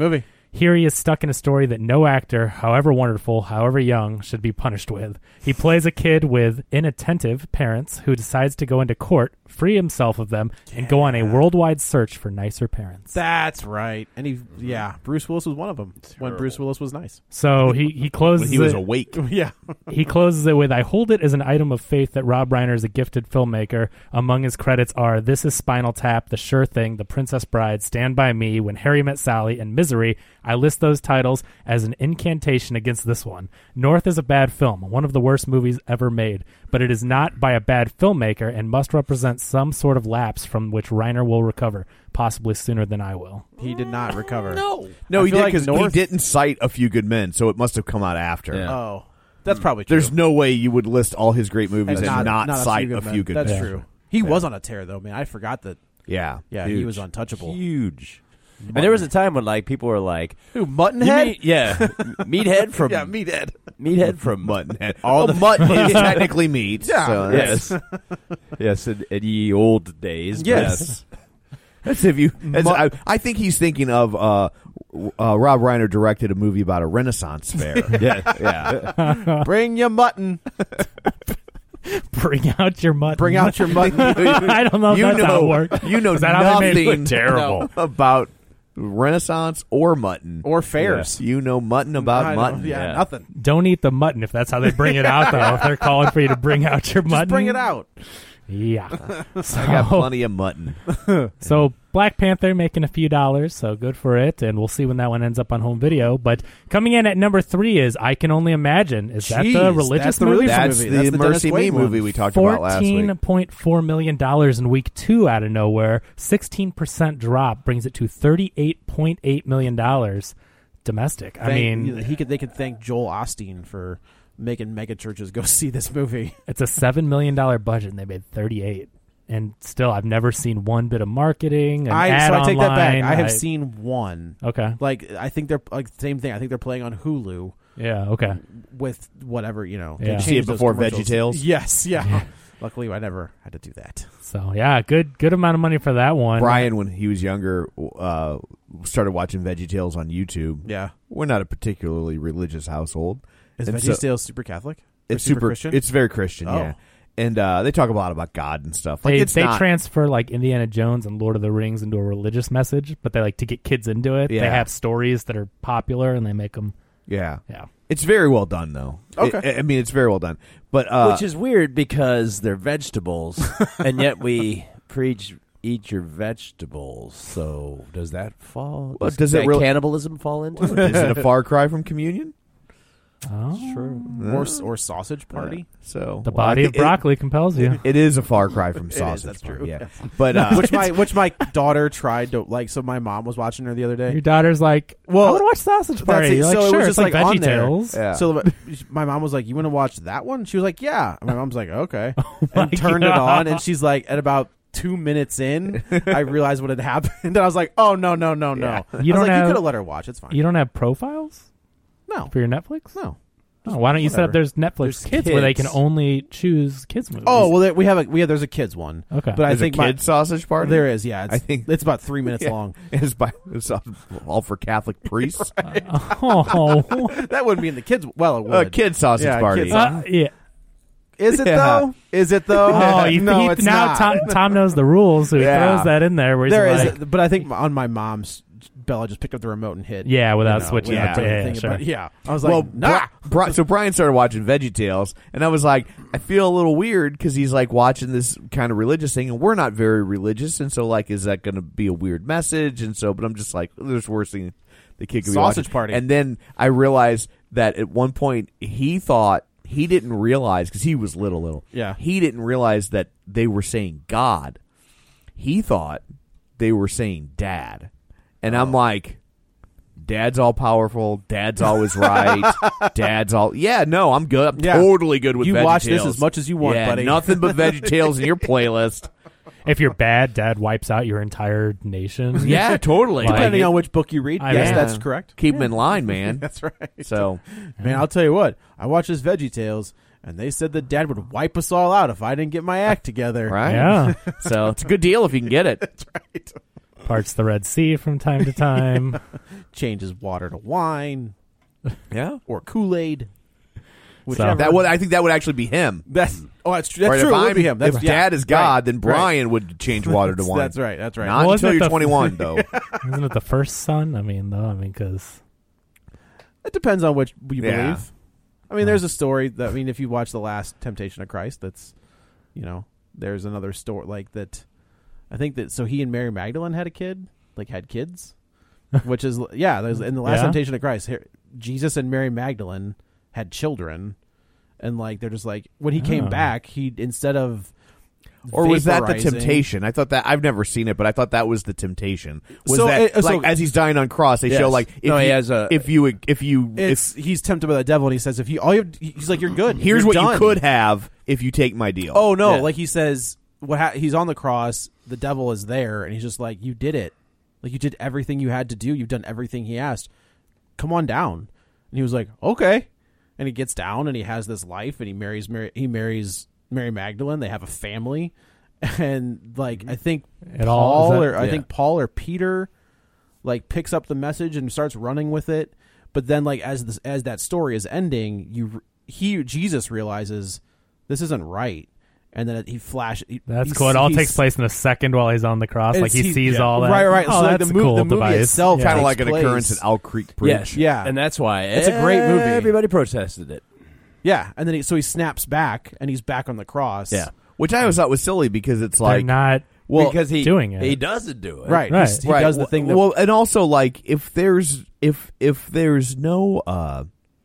Here he is stuck in a story that no actor, however wonderful, however young, should be punished with. He plays a kid with inattentive parents who decides to go into court, free himself of them, and go on a worldwide search for nicer parents. That's right. And Bruce Willis was one of them when Bruce Willis was nice. So he closes when he was awake. Yeah. He closes it with, I hold it as an item of faith that Rob Reiner is a gifted filmmaker. Among his credits are This Is Spinal Tap, The Sure Thing, The Princess Bride, Stand By Me, When Harry Met Sally, and Misery. I list those titles as an incantation against this one. North is a bad film, one of the worst movies ever made, but it is not by a bad filmmaker and must represent some sort of lapse from which Reiner will recover, possibly sooner than I will. He did not recover. No, he did because he didn't cite A Few Good Men, so it must have come out after. Yeah. Oh, that's probably true. There's no way you would list all his great movies and not cite A Few Good Men. That's true. He was on a tear, though, man. I forgot that. Yeah. He was untouchable. Huge. And there was a time when people were like, "Who, Muttonhead?" Meathead from Meathead. Meathead from Muttonhead. All the mutton is technically meat. Yeah. So Yes, yes, in ye old days. Yes. That's I think he's thinking of Rob Reiner directed a movie about a Renaissance fair. yeah. Bring your mutton. Bring out your mutton. Bring out your mutton. I don't know if that's how it worked. You know Is that how they made it nothing look terrible about Renaissance or mutton. Or fairs. You know mutton about mutton. Yeah, nothing. Don't eat the mutton if that's how they bring it out, though. If they're calling for you to bring out your mutton. Just bring it out. Yeah. I got plenty of mutton. So Black Panther making a few dollars, so good for it, and we'll see when that one ends up on home video. But coming in at number 3 is I Can Only Imagine. Is that the religious movie? That's the Mercy Me movie we talked about last week. $14.4 million in week 2 out of nowhere. 16% drop brings it to $38.8 million domestic. They could thank Joel Osteen for making mega churches go see this movie. It's a $7 million budget, and they made 38. And still, I've never seen one bit of marketing. I take that back. I have seen one. Okay. I think they're same thing. I think they're playing on Hulu. Yeah. Okay. With whatever Yeah. Did you see it before VeggieTales? Yes. Yeah. Luckily, I never had to do that. So yeah, good amount of money for that one. Brian, when he was younger, started watching VeggieTales on YouTube. Yeah. We're not a particularly religious household. Is VeggieTales super Catholic? It's super Christian? It's very Christian, yeah. And they talk a lot about God and stuff. Like they transfer like Indiana Jones and Lord of the Rings into a religious message, but they like to get kids into it. Yeah. They have stories that are popular and they make them. Yeah. Yeah. It's very well done, though. Okay. I mean, it's very well done. But which is weird because they're vegetables, and yet we preach eat your vegetables. So does that fall? Well, does that cannibalism fall into it? Is it a far cry from communion? Oh, true. Or sausage party. So the body of broccoli compels you. It is a far cry from sausage. That's party, true. Yeah, but which my daughter tried to like. So my mom was watching her the other day. Your daughter's like, "Well, I want to watch Sausage Party." You're like, so sure, it was it's just like on there. VeggieTales. Yeah. So my mom was like, "You want to watch that one?" She was like, "Yeah." And my mom's like, "Okay," my and turned it God. on. And she's like, at about 2 minutes in, I realized what had happened, and I was like, "Oh no!" You I don't was like, have- you could have let her watch. It's fine. You don't have profiles No, for your Netflix? no. Oh, why don't you set up there's Netflix There's kids where they can kids. only choose kids movies? Oh well, we have there's a kids one. Okay. but I there's think a kid sausage party. there is. Yeah, I think it's about 3 minutes long. It's all for Catholic priests. Oh. That wouldn't be in the kids. Well, it would. Kid sausage Yeah, party. kids. Yeah. Is it Yeah. though? Is it though? Oh, no, it's now not. Tom knows the rules, so he Yeah. throws that in there. Where he's There like, is, but I think on my mom's, Bella just picked up the remote and hit. Yeah, without switching without it. doing Yeah, anything. sure. But yeah, I was like, Well, nah. so Brian started watching VeggieTales, and I was like, I feel a little weird because he's like watching this kind of religious thing, and we're not very religious, and so like, is that going to be a weird message? And so, but I'm just like, there's worse thing the kid could be Sausage watching. party. And then I realized that at one point he thought he didn't realize because he was little. Yeah. he didn't realize that they were saying God. He thought they were saying Dad, and I'm like. Dad's all powerful. Dad's always right. Dad's all no. I'm good. I'm totally good with You VeggieTales. watch this as much as you want, buddy. Nothing but VeggieTales in your playlist. if you're bad, Dad wipes out your entire nation. Yeah, totally. Like- Depending on which book you read, I yes, mean- that's correct. Keep them in line, man. That's right. So, Man, I'll tell you what. I watched this VeggieTales, and they said that Dad would wipe us all out if I didn't get my act together. right? Yeah. So it's a good deal if you can get it. That's right. Parts the Red Sea from time to time. Changes water to wine. Yeah. Or Kool-Aid. I think that would actually be him. That's true. That's right, true. It would be him. If Dad is God, then Brian would change water to wine. That's right. Not until you're 21, though. Isn't it the first son? Because it depends on which you Yeah. believe. There's a story that if you watch The Last Temptation of Christ, that's there's another story like that. I think that so he and Mary Magdalene had kids, which is there's in The Last Temptation of Christ, Jesus and Mary Magdalene had children, and they're just when he came back, he instead of or was that the vaporizing- temptation? I thought that I've never seen it, but I thought that was the temptation. Was So that it- so- as he's dying on cross, they Yes. show he's tempted by the devil, and he says he's like you're good. here's You're what done. you could have if you take my deal. Oh no! Yeah. He says he's on the cross. The devil is there, and he's just like, "You did it. You did everything you had to do. You've done everything he asked. Come on down." And he was like, "Okay." And he gets down, and he has this life, and he marries Mary Magdalene. They have a family, and I think Paul or Peter picks up the message and starts running with it. But then as that story is ending, Jesus realizes this isn't right. And then he flashes. that's cool. It all takes place in a second while he's on the cross. He sees all that. Right. Oh, So that's the a cool movie device. itself, kind of takes like an place. occurrence at Owl Creek Bridge. Yes. Yeah. And that's why It's a great movie. Everybody protested it. Yeah, and then he snaps back, and he's back on the cross. Yeah. Which I always thought was silly because it's They're not Because he doing it. He doesn't do it. Right. Right. He does the thing that well, and also if there's no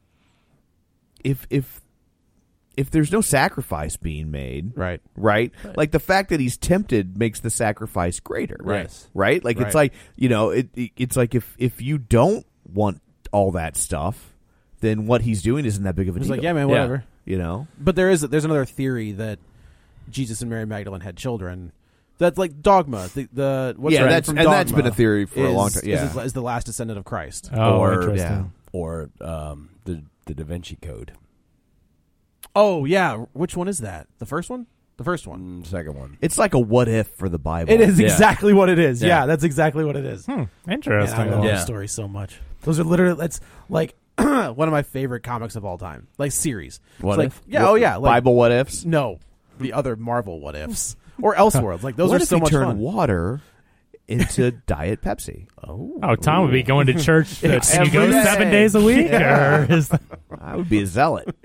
if there's no sacrifice being made, right. Like the fact that he's tempted makes the sacrifice greater, Yes. right? It's like it's like if you don't want all that stuff, then what he's doing isn't that big of a He's deal. like, yeah, man, whatever. But there's another theory that Jesus and Mary Magdalene had children. That's like dogma. That's been a theory for a long time. Yeah, is the last descendant of Christ. Oh, interesting. Or the Da Vinci Code. Oh yeah, which one is that? The first one? The first one. Second one. it's like a what if for the Bible. It is Yeah. exactly what it is. Yeah. Yeah, that's exactly what it is. Interesting. I love Yeah. those stories so much. Those are literally that's like one of my favorite comics of all time. Like series. What It's if? Yeah. Oh yeah. Like, Bible what ifs. No, the other Marvel what ifs or Elseworlds. Like those What are if so you much turn fun. water into Diet Pepsi? Oh, Tom would be going to church. Can you go Every day. 7 days a week? Or is I would be a zealot.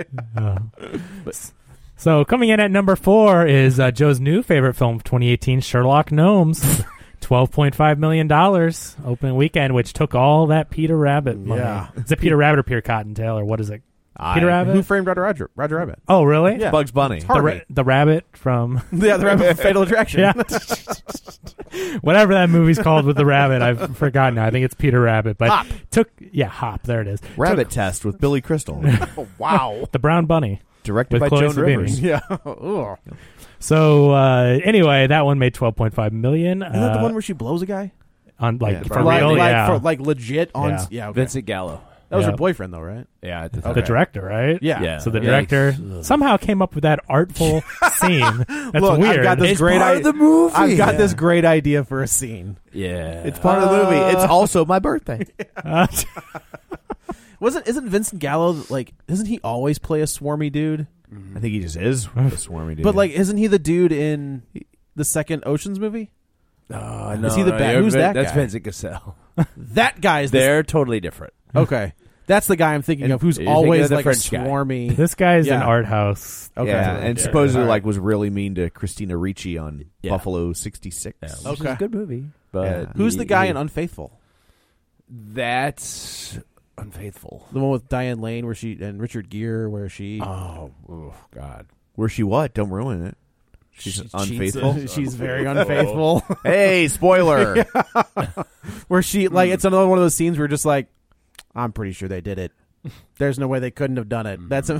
So coming in at number 4 is Joe's new favorite film of 2018, Sherlock Gnomes. $12.5 million opening weekend, which took all that Peter Rabbit money. Yeah. Is it Peter Rabbit or Peter Cottontail, or what is it? Peter Rabbit? Who Framed Roger Rabbit? Oh, really? Yeah. Bugs Bunny. The rabbit from... Yeah, the Rabbit from Fatal Attraction. Yeah. Whatever that movie's called with the rabbit, I've forgotten now. I think it's Peter Rabbit. But Hop. Hop, there it is. Rabbit Test with Billy Crystal. Oh, wow. The Brown Bunny. Directed With by Chloe Joan Sevigny. Rivers. Yeah. Ugh. So anyway, that one made $12.5 million. Isn't that the one where she blows a guy? On Yeah, for like, real? like, Yeah. for, like legit on. Yeah. Yeah. Okay. Vincent Gallo. That was Yeah. her boyfriend, though, right? Yeah. At the The time. director, right? Yeah. Yeah. So the Yeah. director somehow came up with that artful scene. That's Look, weird. I've got this It's great part of the movie. I've got Yeah. this great idea for a scene. Yeah. It's part of the movie. It's also my birthday. Isn't Vincent Gallo doesn't he always play a swarmy dude? I think he just is a swarmy dude. But isn't he the dude in the second Ocean's movie? Oh, Is he the bad? Who's that That's guy? Vincent Cassell. That guy is They're totally different. okay. That's the guy I'm thinking of. Who's you're thinking always of the like French a guy. swarmy. This guy's an Yeah. art house. Okay. yeah, and Yeah. supposedly All right. was really mean to Christina Ricci on Yeah. Buffalo 66. Yeah, which Okay. is a good movie. But Yeah. Who's the guy in Unfaithful? That's Unfaithful. The one with Diane Lane, where she and Richard Gere, where she Oh, God. Where she what? Don't ruin it. She's cheats- unfaithful. she's very unfaithful. Hey, spoiler! Where she it's another one of those scenes where you're just like, I'm pretty sure they did it. There's no way they couldn't have done it. That's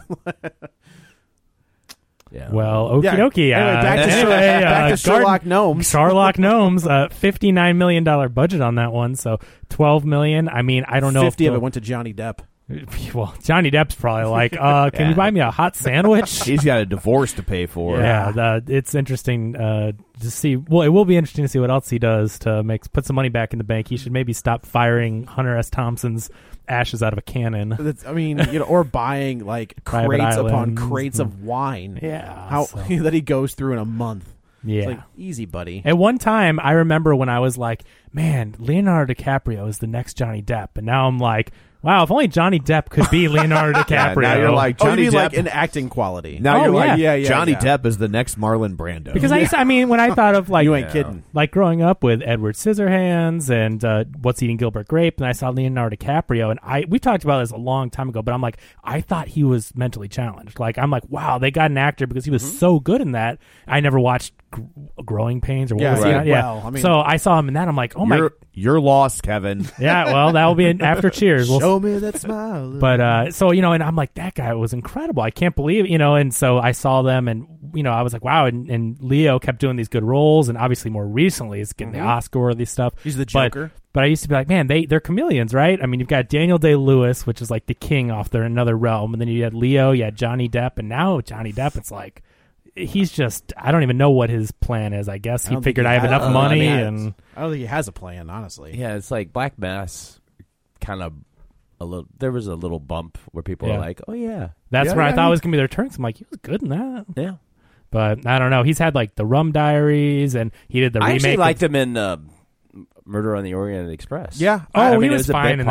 Yeah. Well, okie Yeah. dokie. Anyway, back to back to Sherlock Gnomes. Sherlock Gnomes, $59 million budget on that one, so $12 million. I mean, I don't know 50 if of it went to Johnny Depp. Well, Johnny Depp's probably like, can you buy me a hot sandwich? He's got a divorce to pay for. Yeah, it's interesting to see. Well, it will be interesting to see what else he does to put some money back in the bank. He should maybe stop firing Hunter S. Thompson's ashes out of a cannon. Or buying like crates upon crates of wine. Yeah, that he goes through in a month. Yeah, it's like, easy, buddy. At one time, I remember when I was like, man, Leonardo DiCaprio is the next Johnny Depp, and now I'm like, wow, if only Johnny Depp could be Leonardo DiCaprio. Now you're like, Johnny Depp, like in acting quality. Now you're like, Johnny Depp is the next Marlon Brando. Because when I thought of like, you ain't kidding. Like growing up with Edward Scissorhands and What's Eating Gilbert Grape, and I saw Leonardo DiCaprio, and we talked about this a long time ago, but I'm like, I thought he was mentally challenged. Like, I'm like, wow, they got an actor because he was so good in that. I never watched Growing Pains or what was he on? Yeah. Well, so I saw him in that. I'm like, you're lost, Kevin. Yeah, well, that will be after Cheers. Show me that smile. But and I'm like, that guy was incredible. I can't believe it, and so I saw them, and I was like, wow. And Leo kept doing these good roles, and obviously more recently, it's getting the Oscar-worthy stuff. He's the Joker. But I used to be like, man, they're chameleons, right? I mean, you've got Daniel Day-Lewis, which is like the king off there in another realm, and then you had Leo, you had Johnny Depp, and now Johnny Depp, it's like, he's just, I don't even know what his plan is. I guess he figured I have enough money, and I don't think he has a plan, honestly. Yeah, it's like Black Mass, kind of a little. There was a little bump where people were like, "Oh yeah, that's where I thought it was gonna be their turn." So I'm like, he was good in that. Yeah, but I don't know. He's had like the Rum Diaries, and he did the remake. I actually liked him in Murder on the Orient Express. Yeah, he was fine in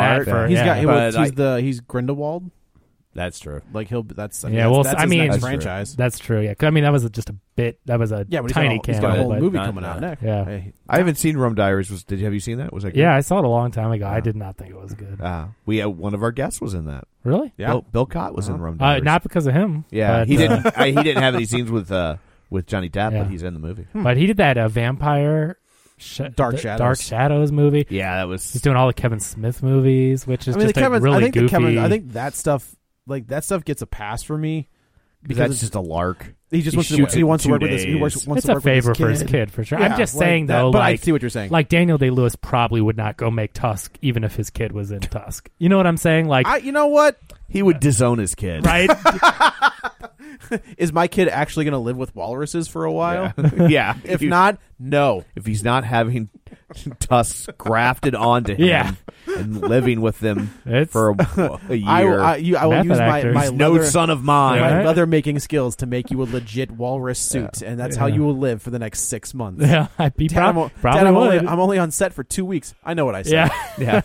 that. He's Grindelwald. That's true. Like that's his franchise. That's true. Yeah, I mean that was just a bit. That was a tiny he's got a whole movie coming out next. Yeah, I haven't seen Rum Diaries. Have you seen that? Was that good? Yeah, I saw it a long time ago. I did not think it was good. We had one of our guests was in that. Really? Yeah, Bill Cott was in Rum Diaries. Not because of him. Yeah, but, he didn't. He didn't have any scenes with Johnny Depp, but he's in the movie. But he did that vampire. Dark Shadows movie. Yeah, that was. He's doing all the Kevin Smith movies, which is really goofy. I think that stuff. Like that stuff gets a pass for me because that's just a lark. He just wants to work with his. It's a favor for his kid for sure. Yeah, I'm just saying though, but I see what you're saying. Like Daniel Day-Lewis probably would not go make Tusk even if his kid was in Tusk. You know what I'm saying? Like, you know what? He would disown his kid, right? Is my kid actually going to live with walruses for a while? Yeah. If not, no. If he's not having tusks grafted onto him and living with them for a year, I will use my no son of mine. My leather making skills to make you a legit walrus suit, and that's how you will live for the next 6 months. Yeah, I'd be probably I'm only on set for 2 weeks. I know what I said. Yeah.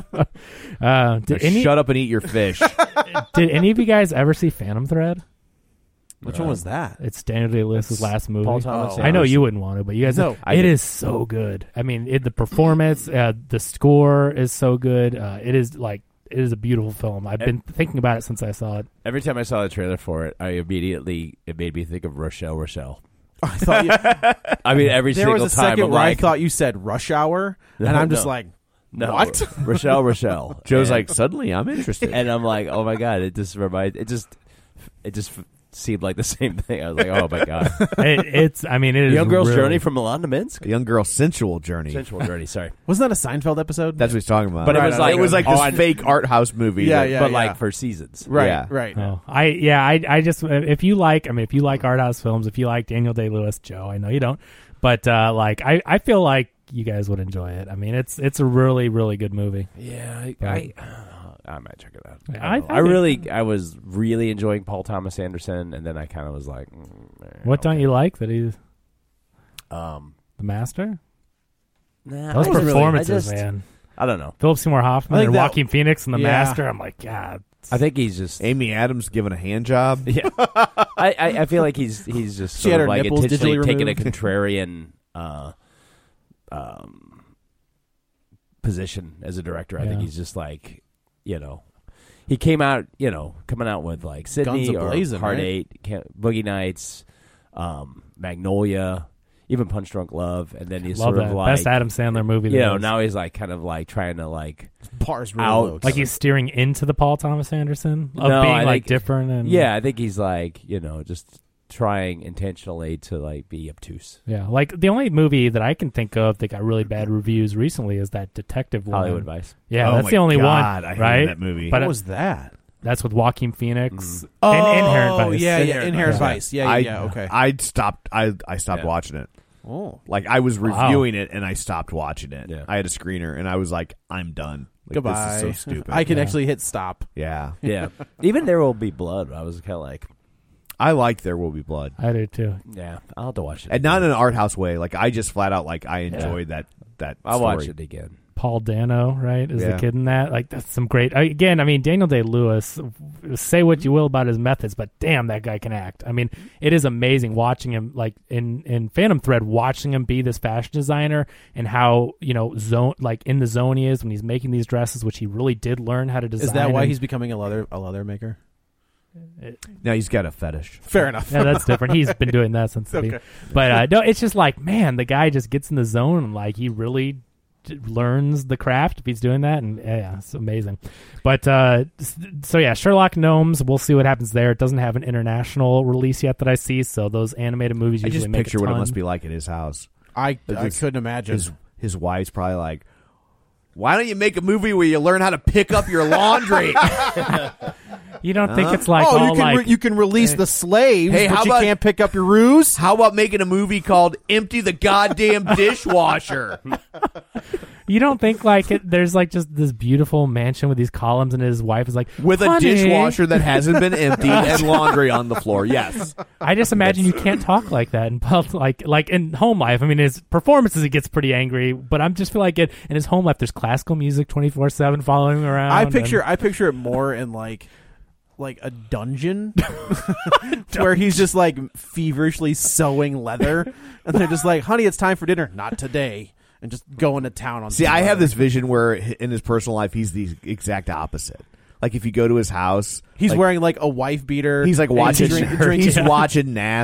Shut up and eat your fish. Did any of you guys ever see Phantom Thread? Which one was that? It's Daniel Day-Lewis's last movie. Paul Thomas I know you wouldn't want to, but you guys know. It is so good. I mean, the performance, the score is so good. It is a beautiful film. I've been thinking about it since I saw it. Every time I saw the trailer for it, it made me think of Rochelle. I thought I mean, every single time. There was a second where I thought you said Rush Hour, and I'm just like, no, what? Rochelle. Joe's like, suddenly I'm interested, and I'm like, oh my god! It just seemed like the same thing. I was like, oh my god! It is Young Girl's Journey from Milan to Minsk. Young Girl's Sensual Journey. Sorry, wasn't that a Seinfeld episode? That's what he's talking about. But it was like this fake art house movie. But like for seasons. Right. Oh, I just if you like art house films, if you like Daniel Day-Lewis, Joe, I know you don't, but I feel like you guys would enjoy it. I mean, it's a really, really good movie. Yeah, I might check it out. I was really enjoying Paul Thomas Anderson, and then I kind of was like, what don't you like that he's the Master? Nah, those performances, man. I don't know. Philip Seymour Hoffman and Joaquin Phoenix and the Master. I'm like, God. I think he's just Amy Adams giving a hand job. Yeah, I feel like he's just sort of like intentionally taking a contrarian position as a director. I think he's just like, he came out, coming out with like Sydney or Heart 8, Boogie Nights, Magnolia, even Punch Drunk Love, and then he's sort of like best Adam Sandler movie. Now he's like kind of like trying to like bars really out, low, like he's steering into the Paul Thomas Anderson of being like different. And I think he's like just trying intentionally to like be obtuse. Yeah, like the only movie that I can think of that got really bad reviews recently is that detective one. Hollywood Vice. Yeah, Oh that's my the only God, one, I hated right? that movie. But What was that? that's with Joaquin Phoenix Oh, and Inherent Vice. yeah, Inherent Inherent Vice. Vice. Yeah, okay. I stopped watching it. Oh, Like I was reviewing it and I stopped watching it. Yeah. I had a screener and I was like, I'm done. Like, goodbye. This is so stupid. I can actually hit stop. Yeah. Yeah. Even There Will Be Blood, I was kind of like, I like There Will Be Blood. I do too. yeah, I'll have to watch it. And not in an art house way. Like I just flat out like I enjoyed that I'll story. watch it again. Paul Dano, right, is Yeah. the kid in that. Like, that's some great... Again, I mean, Daniel Day-Lewis, say what you will about his methods, but damn, that guy can act. I mean, it is amazing watching him, like, in Phantom Thread, watching him be this fashion designer and how, in the zone he is when he's making these dresses, which he really did learn how to design. Is that why and- he's becoming a leather maker? Now he's got a fetish. Fair enough. Yeah, that's different. He's been doing that since the beginning. But no, it's just like, man, the guy just gets in the zone and like he really learns the craft if he's doing that, and yeah, it's amazing. But so yeah, Sherlock Gnomes, we'll see what happens there. It doesn't have an international release yet that I see, so those animated movies I usually just make picture a what ton. it must be like at his house. I couldn't imagine. His wife's probably like, why don't you make a movie where you learn how to pick up your laundry? You don't think it's like all you can release the slaves, Hey, but how you about- can't pick up your ruse? How about making a movie called Empty the Goddamn Dishwasher? You don't think like there's like just this beautiful mansion with these columns, and his wife is like With a "Honey." dishwasher that hasn't been emptied and laundry on the floor. Yes. I just imagine you can't talk like that in like in home life. I mean, his performances he gets pretty angry, but I'm just feel like in his home life there's classical music 24/7 following him around. I picture it more in like a dungeon where he's just like feverishly sewing leather, and they're just like, "Honey, it's time for dinner." Not today. And just going to town on. See, I have this vision where in his personal life he's the exact opposite. Like if you go to his house, he's like, wearing like a wife beater. He's like watching. He's watching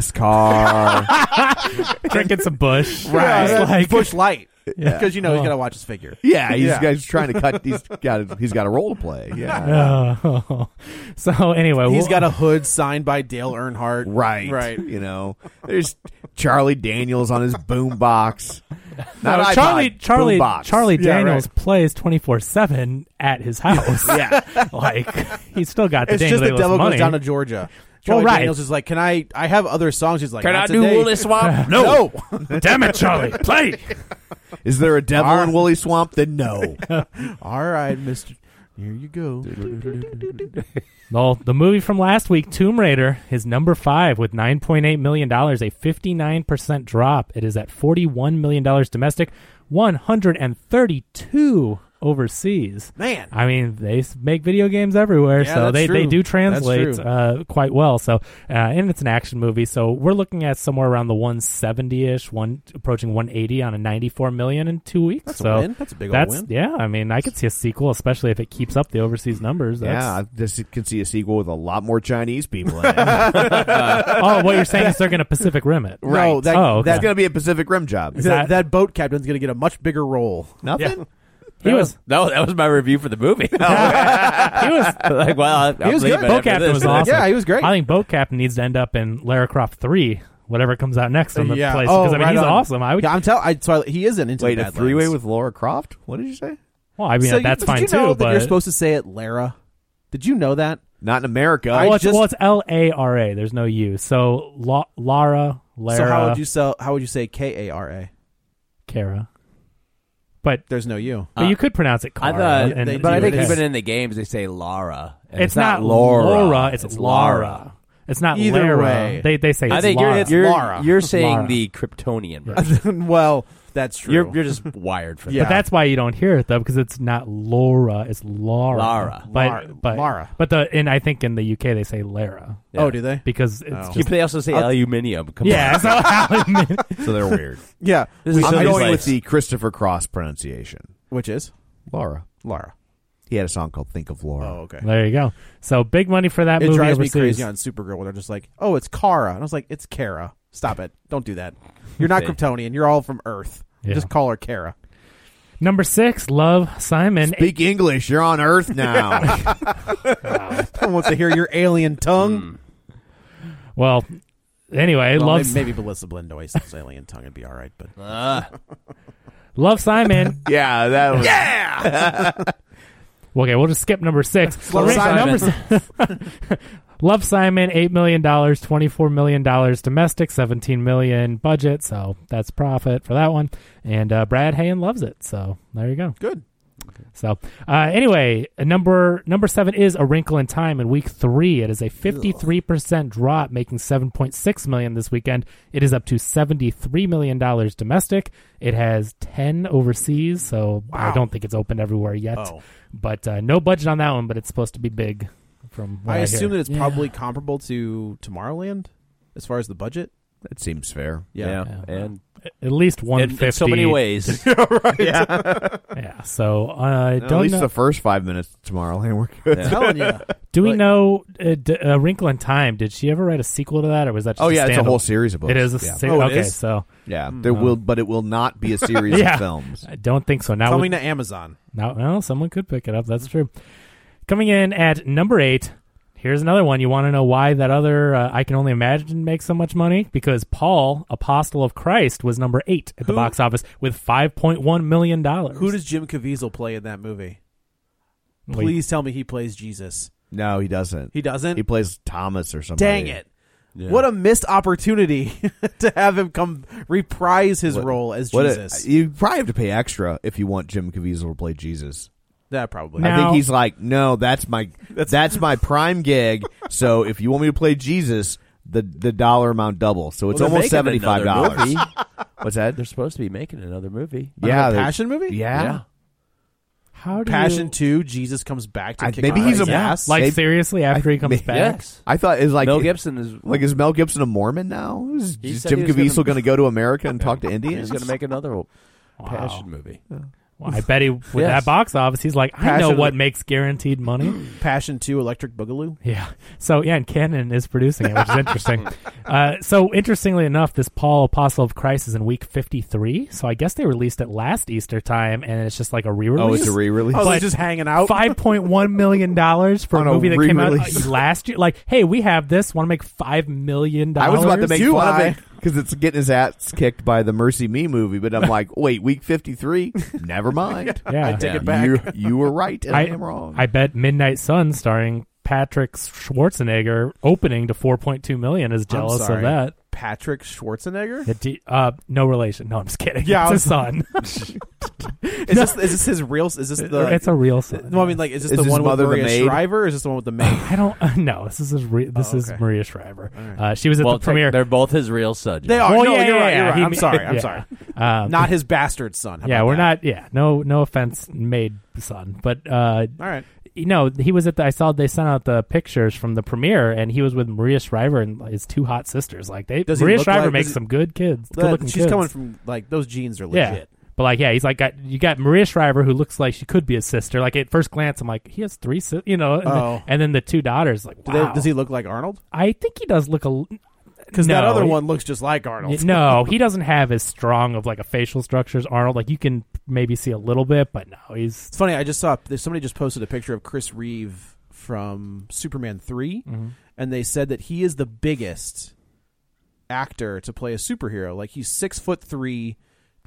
NASCAR, drinking some Bush, right? Yeah, Like Bush Light, Yeah. because he's got to watch his figure. Yeah, he's trying to cut. He's got a role to play. Yeah. So anyway, he's got a hood signed by Dale Earnhardt. Right. You know, there's Charlie Daniels on his boombox. Not No, iPod, boombox. Charlie Yeah, Daniels right. plays 24/7 at his house. Yeah. Like he's still got the It's Daniel just the Day-Lewis devil money. goes down to Georgia. Charlie right. Daniels is like, "Can I have other songs?" He's like, Can I "Not do today." Woolly Swamp? No. Damn it, Charlie, play. Is there a devil in Woolly Swamp? Then no. All right, Mister. Here you go. Well, the movie from last week, Tomb Raider, is number 5 with $9.8 million, a 59% drop. It is at $41 million domestic, 132 overseas. Man. I mean, they make video games everywhere, Yeah, so that's they true. do That's translate true. quite well. So, and it's an action movie, so we're looking at somewhere around the 170-ish, approaching 180 on a 94 million in 2 weeks. That's so a win. That's a big old win. Yeah, I mean, I could see a sequel, especially if it keeps up the overseas numbers. Yeah, I just can see a sequel with a lot more Chinese people in it. Oh, what you're saying is they're going to Pacific Rim it. Right. No, that- Oh, okay. That's going to be a Pacific Rim job. That boat captain's going to get a much bigger role. Nothing? He was No, that was my review for the movie. he was like, well, I'll was believe good. it Boat after Captain this. was awesome. Yeah, he was great. I think Boat Captain needs to end up in Lara Croft 3, whatever comes out next on the Yeah. place. Oh, Because I mean, right he's on. awesome. I would. Yeah, he isn't into Wait, the a Badlands. three-way with Laura Croft? What did you say? Well, I mean, So that's did fine you know too. that But you're supposed to say it Lara? Did you know that? Not in America. well, it's just- Lara. There's no U. So Lara. So how would you say Kara? Kara? But There's no U. but you could pronounce it I Kara. thought, and but I think it's- even in the games they say Lara. And it's not Laura. It's Lara. It's not Either Lara. way. They say I it's think Lara. you're Lara. you're saying Lara. the Kryptonian version. Well, that's true. You're just wired for Yeah. But that's why you don't hear it though, because it's not Laura, it's Lara. Lara. But Lara. But I think in the UK they say Lara Oh, do they? because it's Oh. just They also say aluminium. Come yeah. on. So So they're weird. Yeah. This is I'm so going nice. with the Christopher Cross pronunciation. Which is Laura. Lara. He had a song called Think of Laura. Oh, okay. there you go. So big money for that It movie drives me overseas. crazy on Supergirl when they're just like, "Oh, it's Kara," and I was like, "It's Kara. Stop it! Don't do that. You're not Okay. Kryptonian. You're all from Earth. Yeah. Just call her Kara." Number 6, Love, Simon. Speak English. You're on Earth now. I want to hear your alien tongue. Well, Anyway, Well, loves maybe Melissa Benoist's alien tongue would be all right, but Love Simon. Yeah, that was. yeah. Okay, we'll just skip number 6. Love Simon. Love Simon, $8 million, $24 million domestic, $17 million budget. So that's profit for that one. And Brad Hayen loves it. So there you go. Good. So anyway, number 7 is A Wrinkle in Time in week 3. It is a 53% drop, making $7.6 million this weekend. It is up to $73 million domestic. It has 10 overseas, so I don't think it's opened everywhere yet. Oh. But no budget on that one, but it's supposed to be big. From what I I assume hear. that it's probably comparable to Tomorrowland as far as the budget. That seems fair. Yeah. And at least 150 in so many ways. Right. Yeah. So I At don't least know. the first 5 minutes Tomorrowland were good. I'm telling you. Do we know A Wrinkle in Time? Did she ever write a sequel to that, or was that? Just Oh yeah, a it's a standalone? whole series of books. It is a yeah. Oh, it okay. is? So Yeah, there will, but it will not be a series Yeah. of films. I don't think so. Now Coming to Amazon. well, someone could pick it up. That's true. Coming in at number 8. Here's another one. You want to know why that other I Can Only Imagine makes so much money? Because Paul, Apostle of Christ, was number 8 at the box office with $5.1 million. Who does Jim Caviezel play in that movie? Please tell me he plays Jesus. No, he doesn't. He doesn't? He plays Thomas or something. Dang it. Yeah. What a missed opportunity to have him come reprise his role as Jesus. You probably have to pay extra if you want Jim Caviezel to play Jesus. That probably. Now- I think he's like, no, that's my prime gig. So if you want me to play Jesus, the dollar amount double. So it's Well, they're almost making another $75. movie. What's that? They're supposed to be making another movie. Yeah, Another they- Passion movie? Yeah. How do Passion you, 2, Jesus comes back to kick maybe he's his a ass. like Maybe- seriously after he comes back? Yes. I thought is like Mel Gibson is Is Mel Gibson a Mormon now? Is He said Jim he was Caviezel gonna- going to go to America and talk to He's Indians? going to make another Passion movie. Well, I bet he with Yes. that box office, he's like, I know Passion- what makes guaranteed money. Passion 2, Electric Boogaloo. Yeah. So, yeah, and Canon is producing it, which is interesting. So, interestingly enough, this Paul, Apostle of Christ is in week 53. So, I guess they released it last Easter time, and it's just like a re-release. Oh, it's a re-release. Oh, But they're just hanging out. $5.1 million for On a a movie that came out re-release. last year. Like, hey, we have this. Want to make $5 million? I was about to make Do fun I? of it because it's getting his ass kicked by the Mercy Me movie, but I'm like, wait, week 53? Never mind. Yeah. I take it back. You were right, and I am wrong. I bet Midnight Sun, starring Patrick Schwarzenegger, opening to $4.2 million, is jealous of sorry. that. Patrick Schwarzenegger? No relation. No, I'm just kidding. Yeah, It's his son. Is this his real? Is this the? It's a real son. No, I mean, like, is this Is the his one with mother the Maria maid? Shriver? Or is this the one with the maid? I don't know. This is okay. Maria Shriver. right. She was at Well, the premiere. they're both his real sons. They are. Well, no, yeah, you're yeah, right. yeah. You're right. He- I'm sorry. I'm yeah. sorry. Um, Not his bastard son. How yeah, about we're that? not. Yeah, no offense, maid son, but All right. he was at the. I saw they sent out the pictures from the premiere, and he was with Maria Shriver and his 2 hot sisters. Like Does he Maria look Shriver like- makes does he- some good kids. Good looking She's kids. coming from like those genes are Yeah. legit. But like, yeah, he's like you got Maria Shriver, who looks like she could be his sister. Like at first glance, I'm like, he has 3 sisters, and, Oh. and then the 2 daughters. Like, wow. Does he look like Arnold? I think he does look a. Because No, that other he- one looks just like Arnold. No, he doesn't have as strong of like a facial structure as Arnold. Like you can maybe see a little bit, but no, he's. It's funny. I just saw somebody just posted a picture of Chris Reeve from Superman 3, and they said that he is the biggest actor to play a superhero. Like he's 6'3",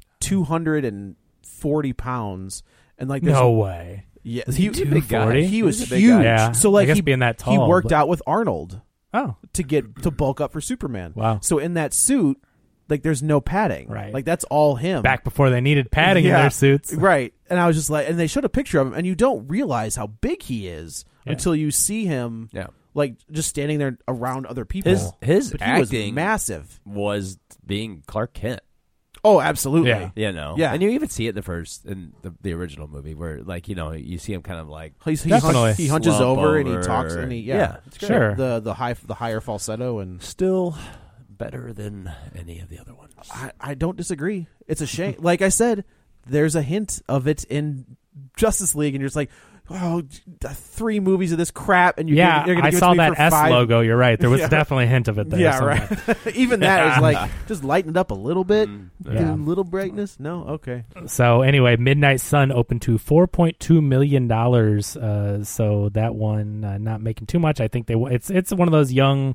240 pounds, and like there's No way. Yeah, Is he he 240? He was He's a big huge. guy. Yeah, So like I guess he being that tall, he worked but- out with Arnold Oh, to bulk up for Superman. Wow. So in that suit, like there's no padding. Right. Like that's all him. back before they needed padding in Yeah. their suits. Right. And I was just like, and they showed a picture of him, and you don't realize how big he is Yeah. until you see him, Yeah. like just standing there around other people. His But he was acting massive. was being Clark Kent. Oh, absolutely. Yeah. You know, Yeah. and you even see it in the original movie where, like, you see him kind of like He Definitely. he hunches slump over and he over. talks and he it's great. Sure. the higher falsetto and Still better than any of the other ones. I don't disagree. It's a shame. Like I said, there's a hint of it in Justice League, and you're just like, oh, 3 movies of this crap, and you're Yeah, gonna I give it saw to me that for S 5. logo. You're right. There was Yeah. definitely a hint of it there. Yeah, somewhere. right. Even that is like just lighten it up a little bit, Yeah. a little brightness. No, okay. So anyway, Midnight Sun opened to $4.2 million. So that one not making too much. I think it's one of those young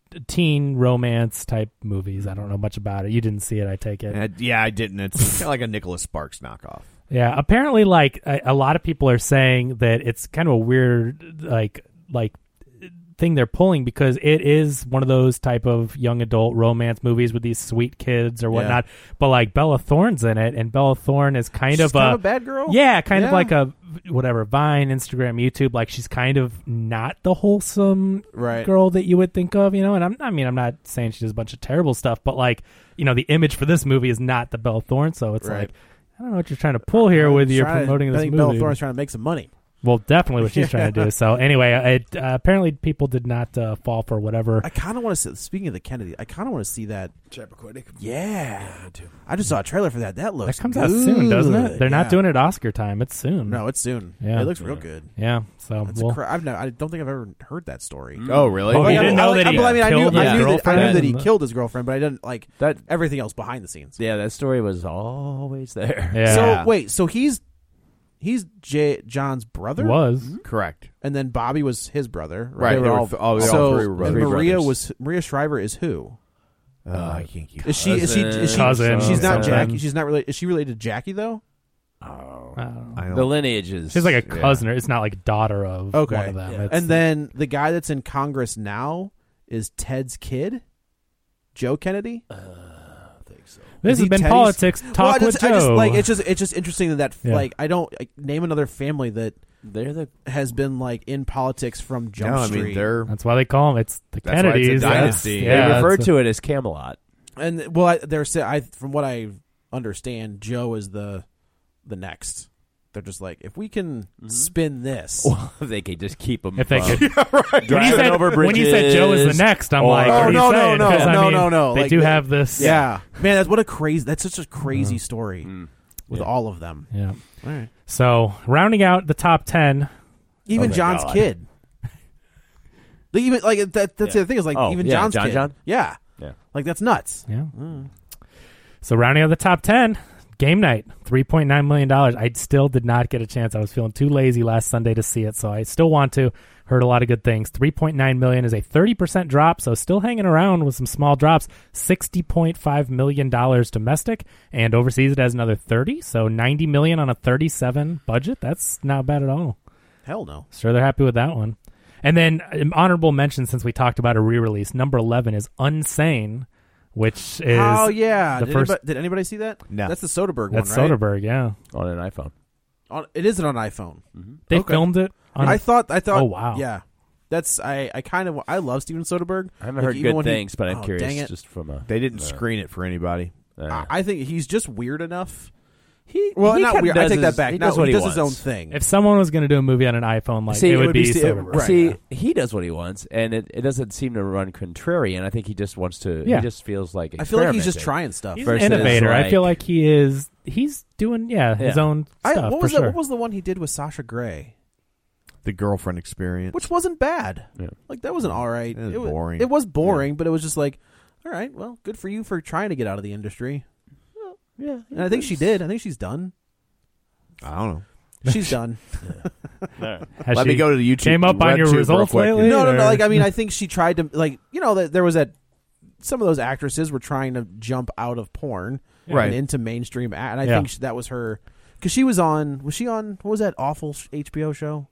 teen romance type movies. I don't know much about it. You didn't see it, I take it. Yeah, I didn't. It's kind of like a Nicholas Sparks knockoff. Yeah, apparently, like a lot of people are saying that it's kind of a weird, like thing they're pulling because it is one of those type of young adult romance movies with these sweet kids or whatnot. Yeah. But like Bella Thorne's in it, and Bella Thorne is kind of a bad girl. Yeah, kind of like a whatever Vine, Instagram, YouTube. Like she's kind of not the wholesome girl that you would think of, you know. And I'm not saying she does a bunch of terrible stuff, but like the image for this movie is not the Bella Thorne, so it's like I don't know what you're trying to pull here with your promoting this movie. I think Bella Thorne's trying to make some money. Well, definitely what she's trying to do. So anyway, apparently people did not fall for whatever. I kind of want to see, speaking of the Kennedy, I kind of want to see that. Chappaquiddick. Yeah. I just saw a trailer for that. That looks That comes out soon, doesn't it? They're not doing it Oscar time. It's soon. No, it's soon. Yeah. It looks real good. Yeah. So I don't think I've ever heard that story. Oh, really? Oh, you didn't know that he killed his girlfriend? I knew that he killed his girlfriend, but I didn't like that everything else behind the scenes. Yeah, that story was always there. Yeah. So wait, so he's John's brother? Was. Correct. And then Bobby was his brother. Right. They were all three were and brothers. Maria Shriver is who? I can't keep. Is she cousin? She's not something. Jackie. She's not related. Is she related to Jackie though? The lineage is. She's like a cousin. It's not like daughter of one of them. Yeah. And then the guy that's in Congress now is Ted's kid, Joe Kennedy. This has been Teddy's? politics. Talk with Joe. It's just interesting that like I don't name another family that has been like in politics from Jump Street. That's why they call them. It's the Kennedys. It's a dynasty. They refer to it as Camelot. And from what I understand, Joe is the next. They're just like, if we can spin this, well, they could just keep them. If they could, driving over bridges. When you said Joe is the next, I'm like, no. They like, do have this. Yeah, man, that's such a crazy story with all of them. Yeah. All right. So rounding out the top 10, even John's kid. Even like that's the other thing is like even John's kid. John? Yeah, like that's nuts. Yeah. So rounding out the top 10. Game Night, $3.9 million. I still did not get a chance. I was feeling too lazy last Sunday to see it, so I still want to. Heard a lot of good things. $3.9 million is a 30% drop, so still hanging around with some small drops. $60.5 million domestic, and overseas it has another 30, so $90 million on a 37 budget. That's not bad at all. Hell no. Sure, they're happy with that one. And then honorable mention, since we talked about a re-release, number 11 is Unsane, which is Did anybody see that? No. That's the Soderbergh That's one, right? Soderbergh, yeah. On an iPhone. It isn't on iPhone. Mm-hmm. They filmed it on... I thought. Oh, wow. Yeah. That's I love Steven Soderbergh. I haven't heard good things, but I'm curious just from a... They didn't screen it for anybody. I think he's just weird enough. He not weird. I take that back. He does his own thing. If someone was going to do a movie on an iPhone, like it would be Soderbergh. He does what he wants, and it doesn't seem to run contrarian. I think he just wants to. Yeah. He just feels like I feel like he's just trying stuff. He's an innovator. I feel like he is. He's doing his own stuff. What was the one he did with Sasha Grey? The Girlfriend Experience, which wasn't bad. Yeah. Like that wasn't all right. It was boring. It was boring, but it was just like, all right, well, good for you for trying to get out of the industry. Yeah, and I think she did. I think she's done. I don't know. She's done. Let me go to the YouTube. Came up on your results lately? No. Like, I mean, I think she tried to, like, there was some of those actresses were trying to jump out of porn and into mainstream, and I think that was her, because she was on. Was she on? What was that awful HBO show?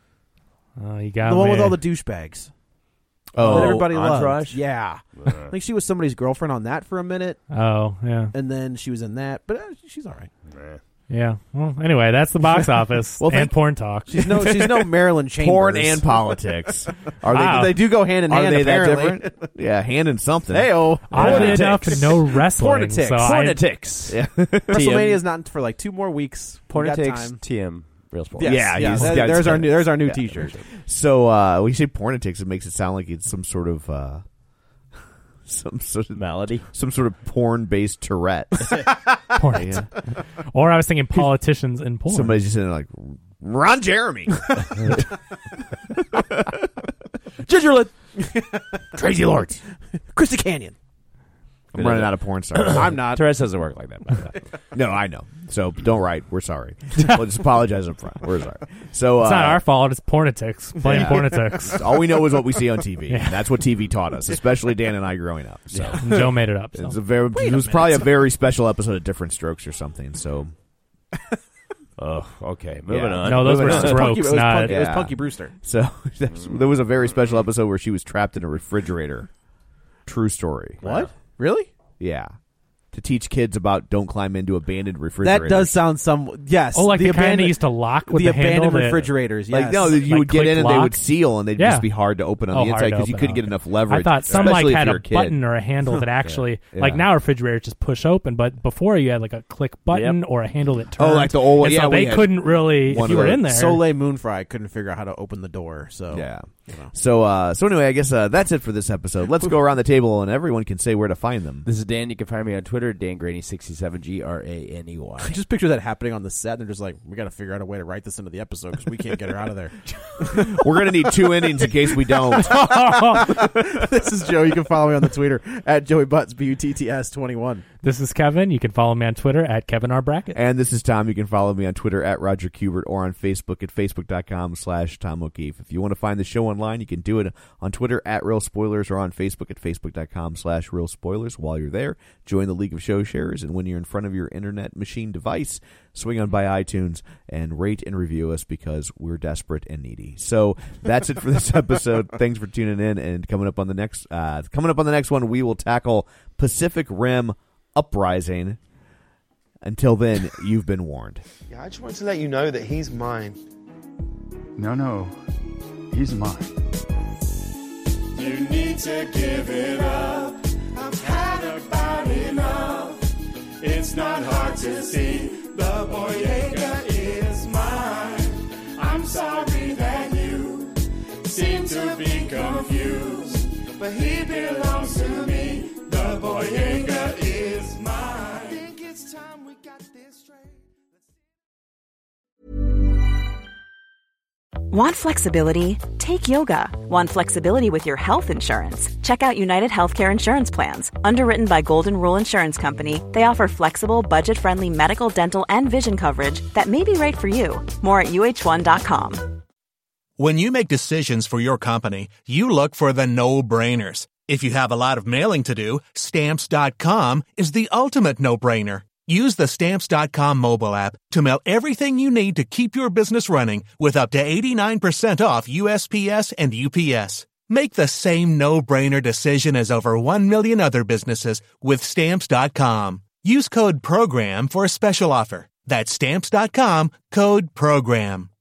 You got the one with all the douchebags. Oh, that everybody Entourage? loved. Yeah, I think she was somebody's girlfriend on that for a minute. Oh, yeah. And then she was in that, but she's all right. Yeah. Well, anyway, that's the box office and porn talk. She's no Marilyn Chambers. Porn and politics. They do go hand in hand. Are they apparently. that different? Yeah, hand in something. Hey-o. Oddly enough, no wrestling. Pornetics. Yeah. WrestleMania's not for like 2 more weeks. Pornetics. TM. Real sports. Yes, there's our new T-shirt. So when you say pornetics, it makes it sound like it's some sort of some sort of malady, some sort of porn-based Tourette. Or I was thinking politicians in porn. Somebody's just in like Ron Jeremy, Ginger Lynn, Tracy Lords, Christy Canyon. I'm running out of porn stars. I'm not. Tourette's doesn't work like that. By the way. No, I know. So don't write. We're sorry. We'll just apologize up front. We're sorry. So it's not our fault. It's Pornitics. Blame Pornitics. All we know is what we see on TV. Yeah. That's what TV taught us, especially Dan and I growing up. So Joe made it up. So. It was probably a very special episode of Different Strokes or something. So. Oh, okay. Moving on. No, those were Strokes. It was Punky Brewster. So there was a very special episode where she was trapped in a refrigerator. True story. What? Really? Yeah. To teach kids about don't climb into abandoned refrigerators. That does sound yes. Oh, like the kind they used to lock with the abandoned handle refrigerators. Yes. Like no, you would get in and they would seal and they'd just be hard to open on the inside because you couldn't get enough leverage. I thought some had a button or a handle that actually like now refrigerators just push open, but before you had like a click button or a handle that turned. Oh, like the old one. So they couldn't really if you were in there. Soleil Moonfry couldn't figure out how to open the door. So yeah. You know. So anyway, I guess that's it for this episode. Let's go around the table and everyone can say where to find them. This is Dan. You can find me on Twitter, DanGraney67, GRANEY. I just picture that happening on the set. They're just like, we got to figure out a way to write this into the episode because we can't get her out of there. We're going to need 2 endings in case we don't. This is Joe. You can follow me on the Twitter at Joey Butts, BUTTS21. This is Kevin. You can follow me on Twitter at Kevin R. Brackett. And this is Tom. You can follow me on Twitter at Roger Kubert or on Facebook at Facebook.com/Tom O'Keefe. If you want to find the show online, you can do it on Twitter at Real Spoilers or on Facebook at Facebook.com/Real Spoilers. While you're there, join the League of Show Sharers, and when you're in front of your internet machine device, swing on by iTunes and rate and review us because we're desperate and needy. So that's it for this episode. Thanks for tuning in, and coming up on the next one, we will tackle Pacific Rim Uprising. Until then, you've been warned. Yeah, I just wanted to let you know that he's mine. No, he's mine. You need to give it up. I've had about enough. It's not hard to see the Boyega is mine. I'm sorry that you seem to be confused, but he belongs to me. The Boyega is mine. I think it's time we got this straight. Want flexibility? Take yoga. Want flexibility with your health insurance? Check out United Healthcare Insurance Plans. Underwritten by Golden Rule Insurance Company, they offer flexible, budget-friendly medical, dental, and vision coverage that may be right for you. More at UH1.com. When you make decisions for your company, you look for the no-brainers. If you have a lot of mailing to do, Stamps.com is the ultimate no-brainer. Use the Stamps.com mobile app to mail everything you need to keep your business running with up to 89% off USPS and UPS. Make the same no-brainer decision as over 1 million other businesses with Stamps.com. Use code PROGRAM for a special offer. That's Stamps.com, code PROGRAM.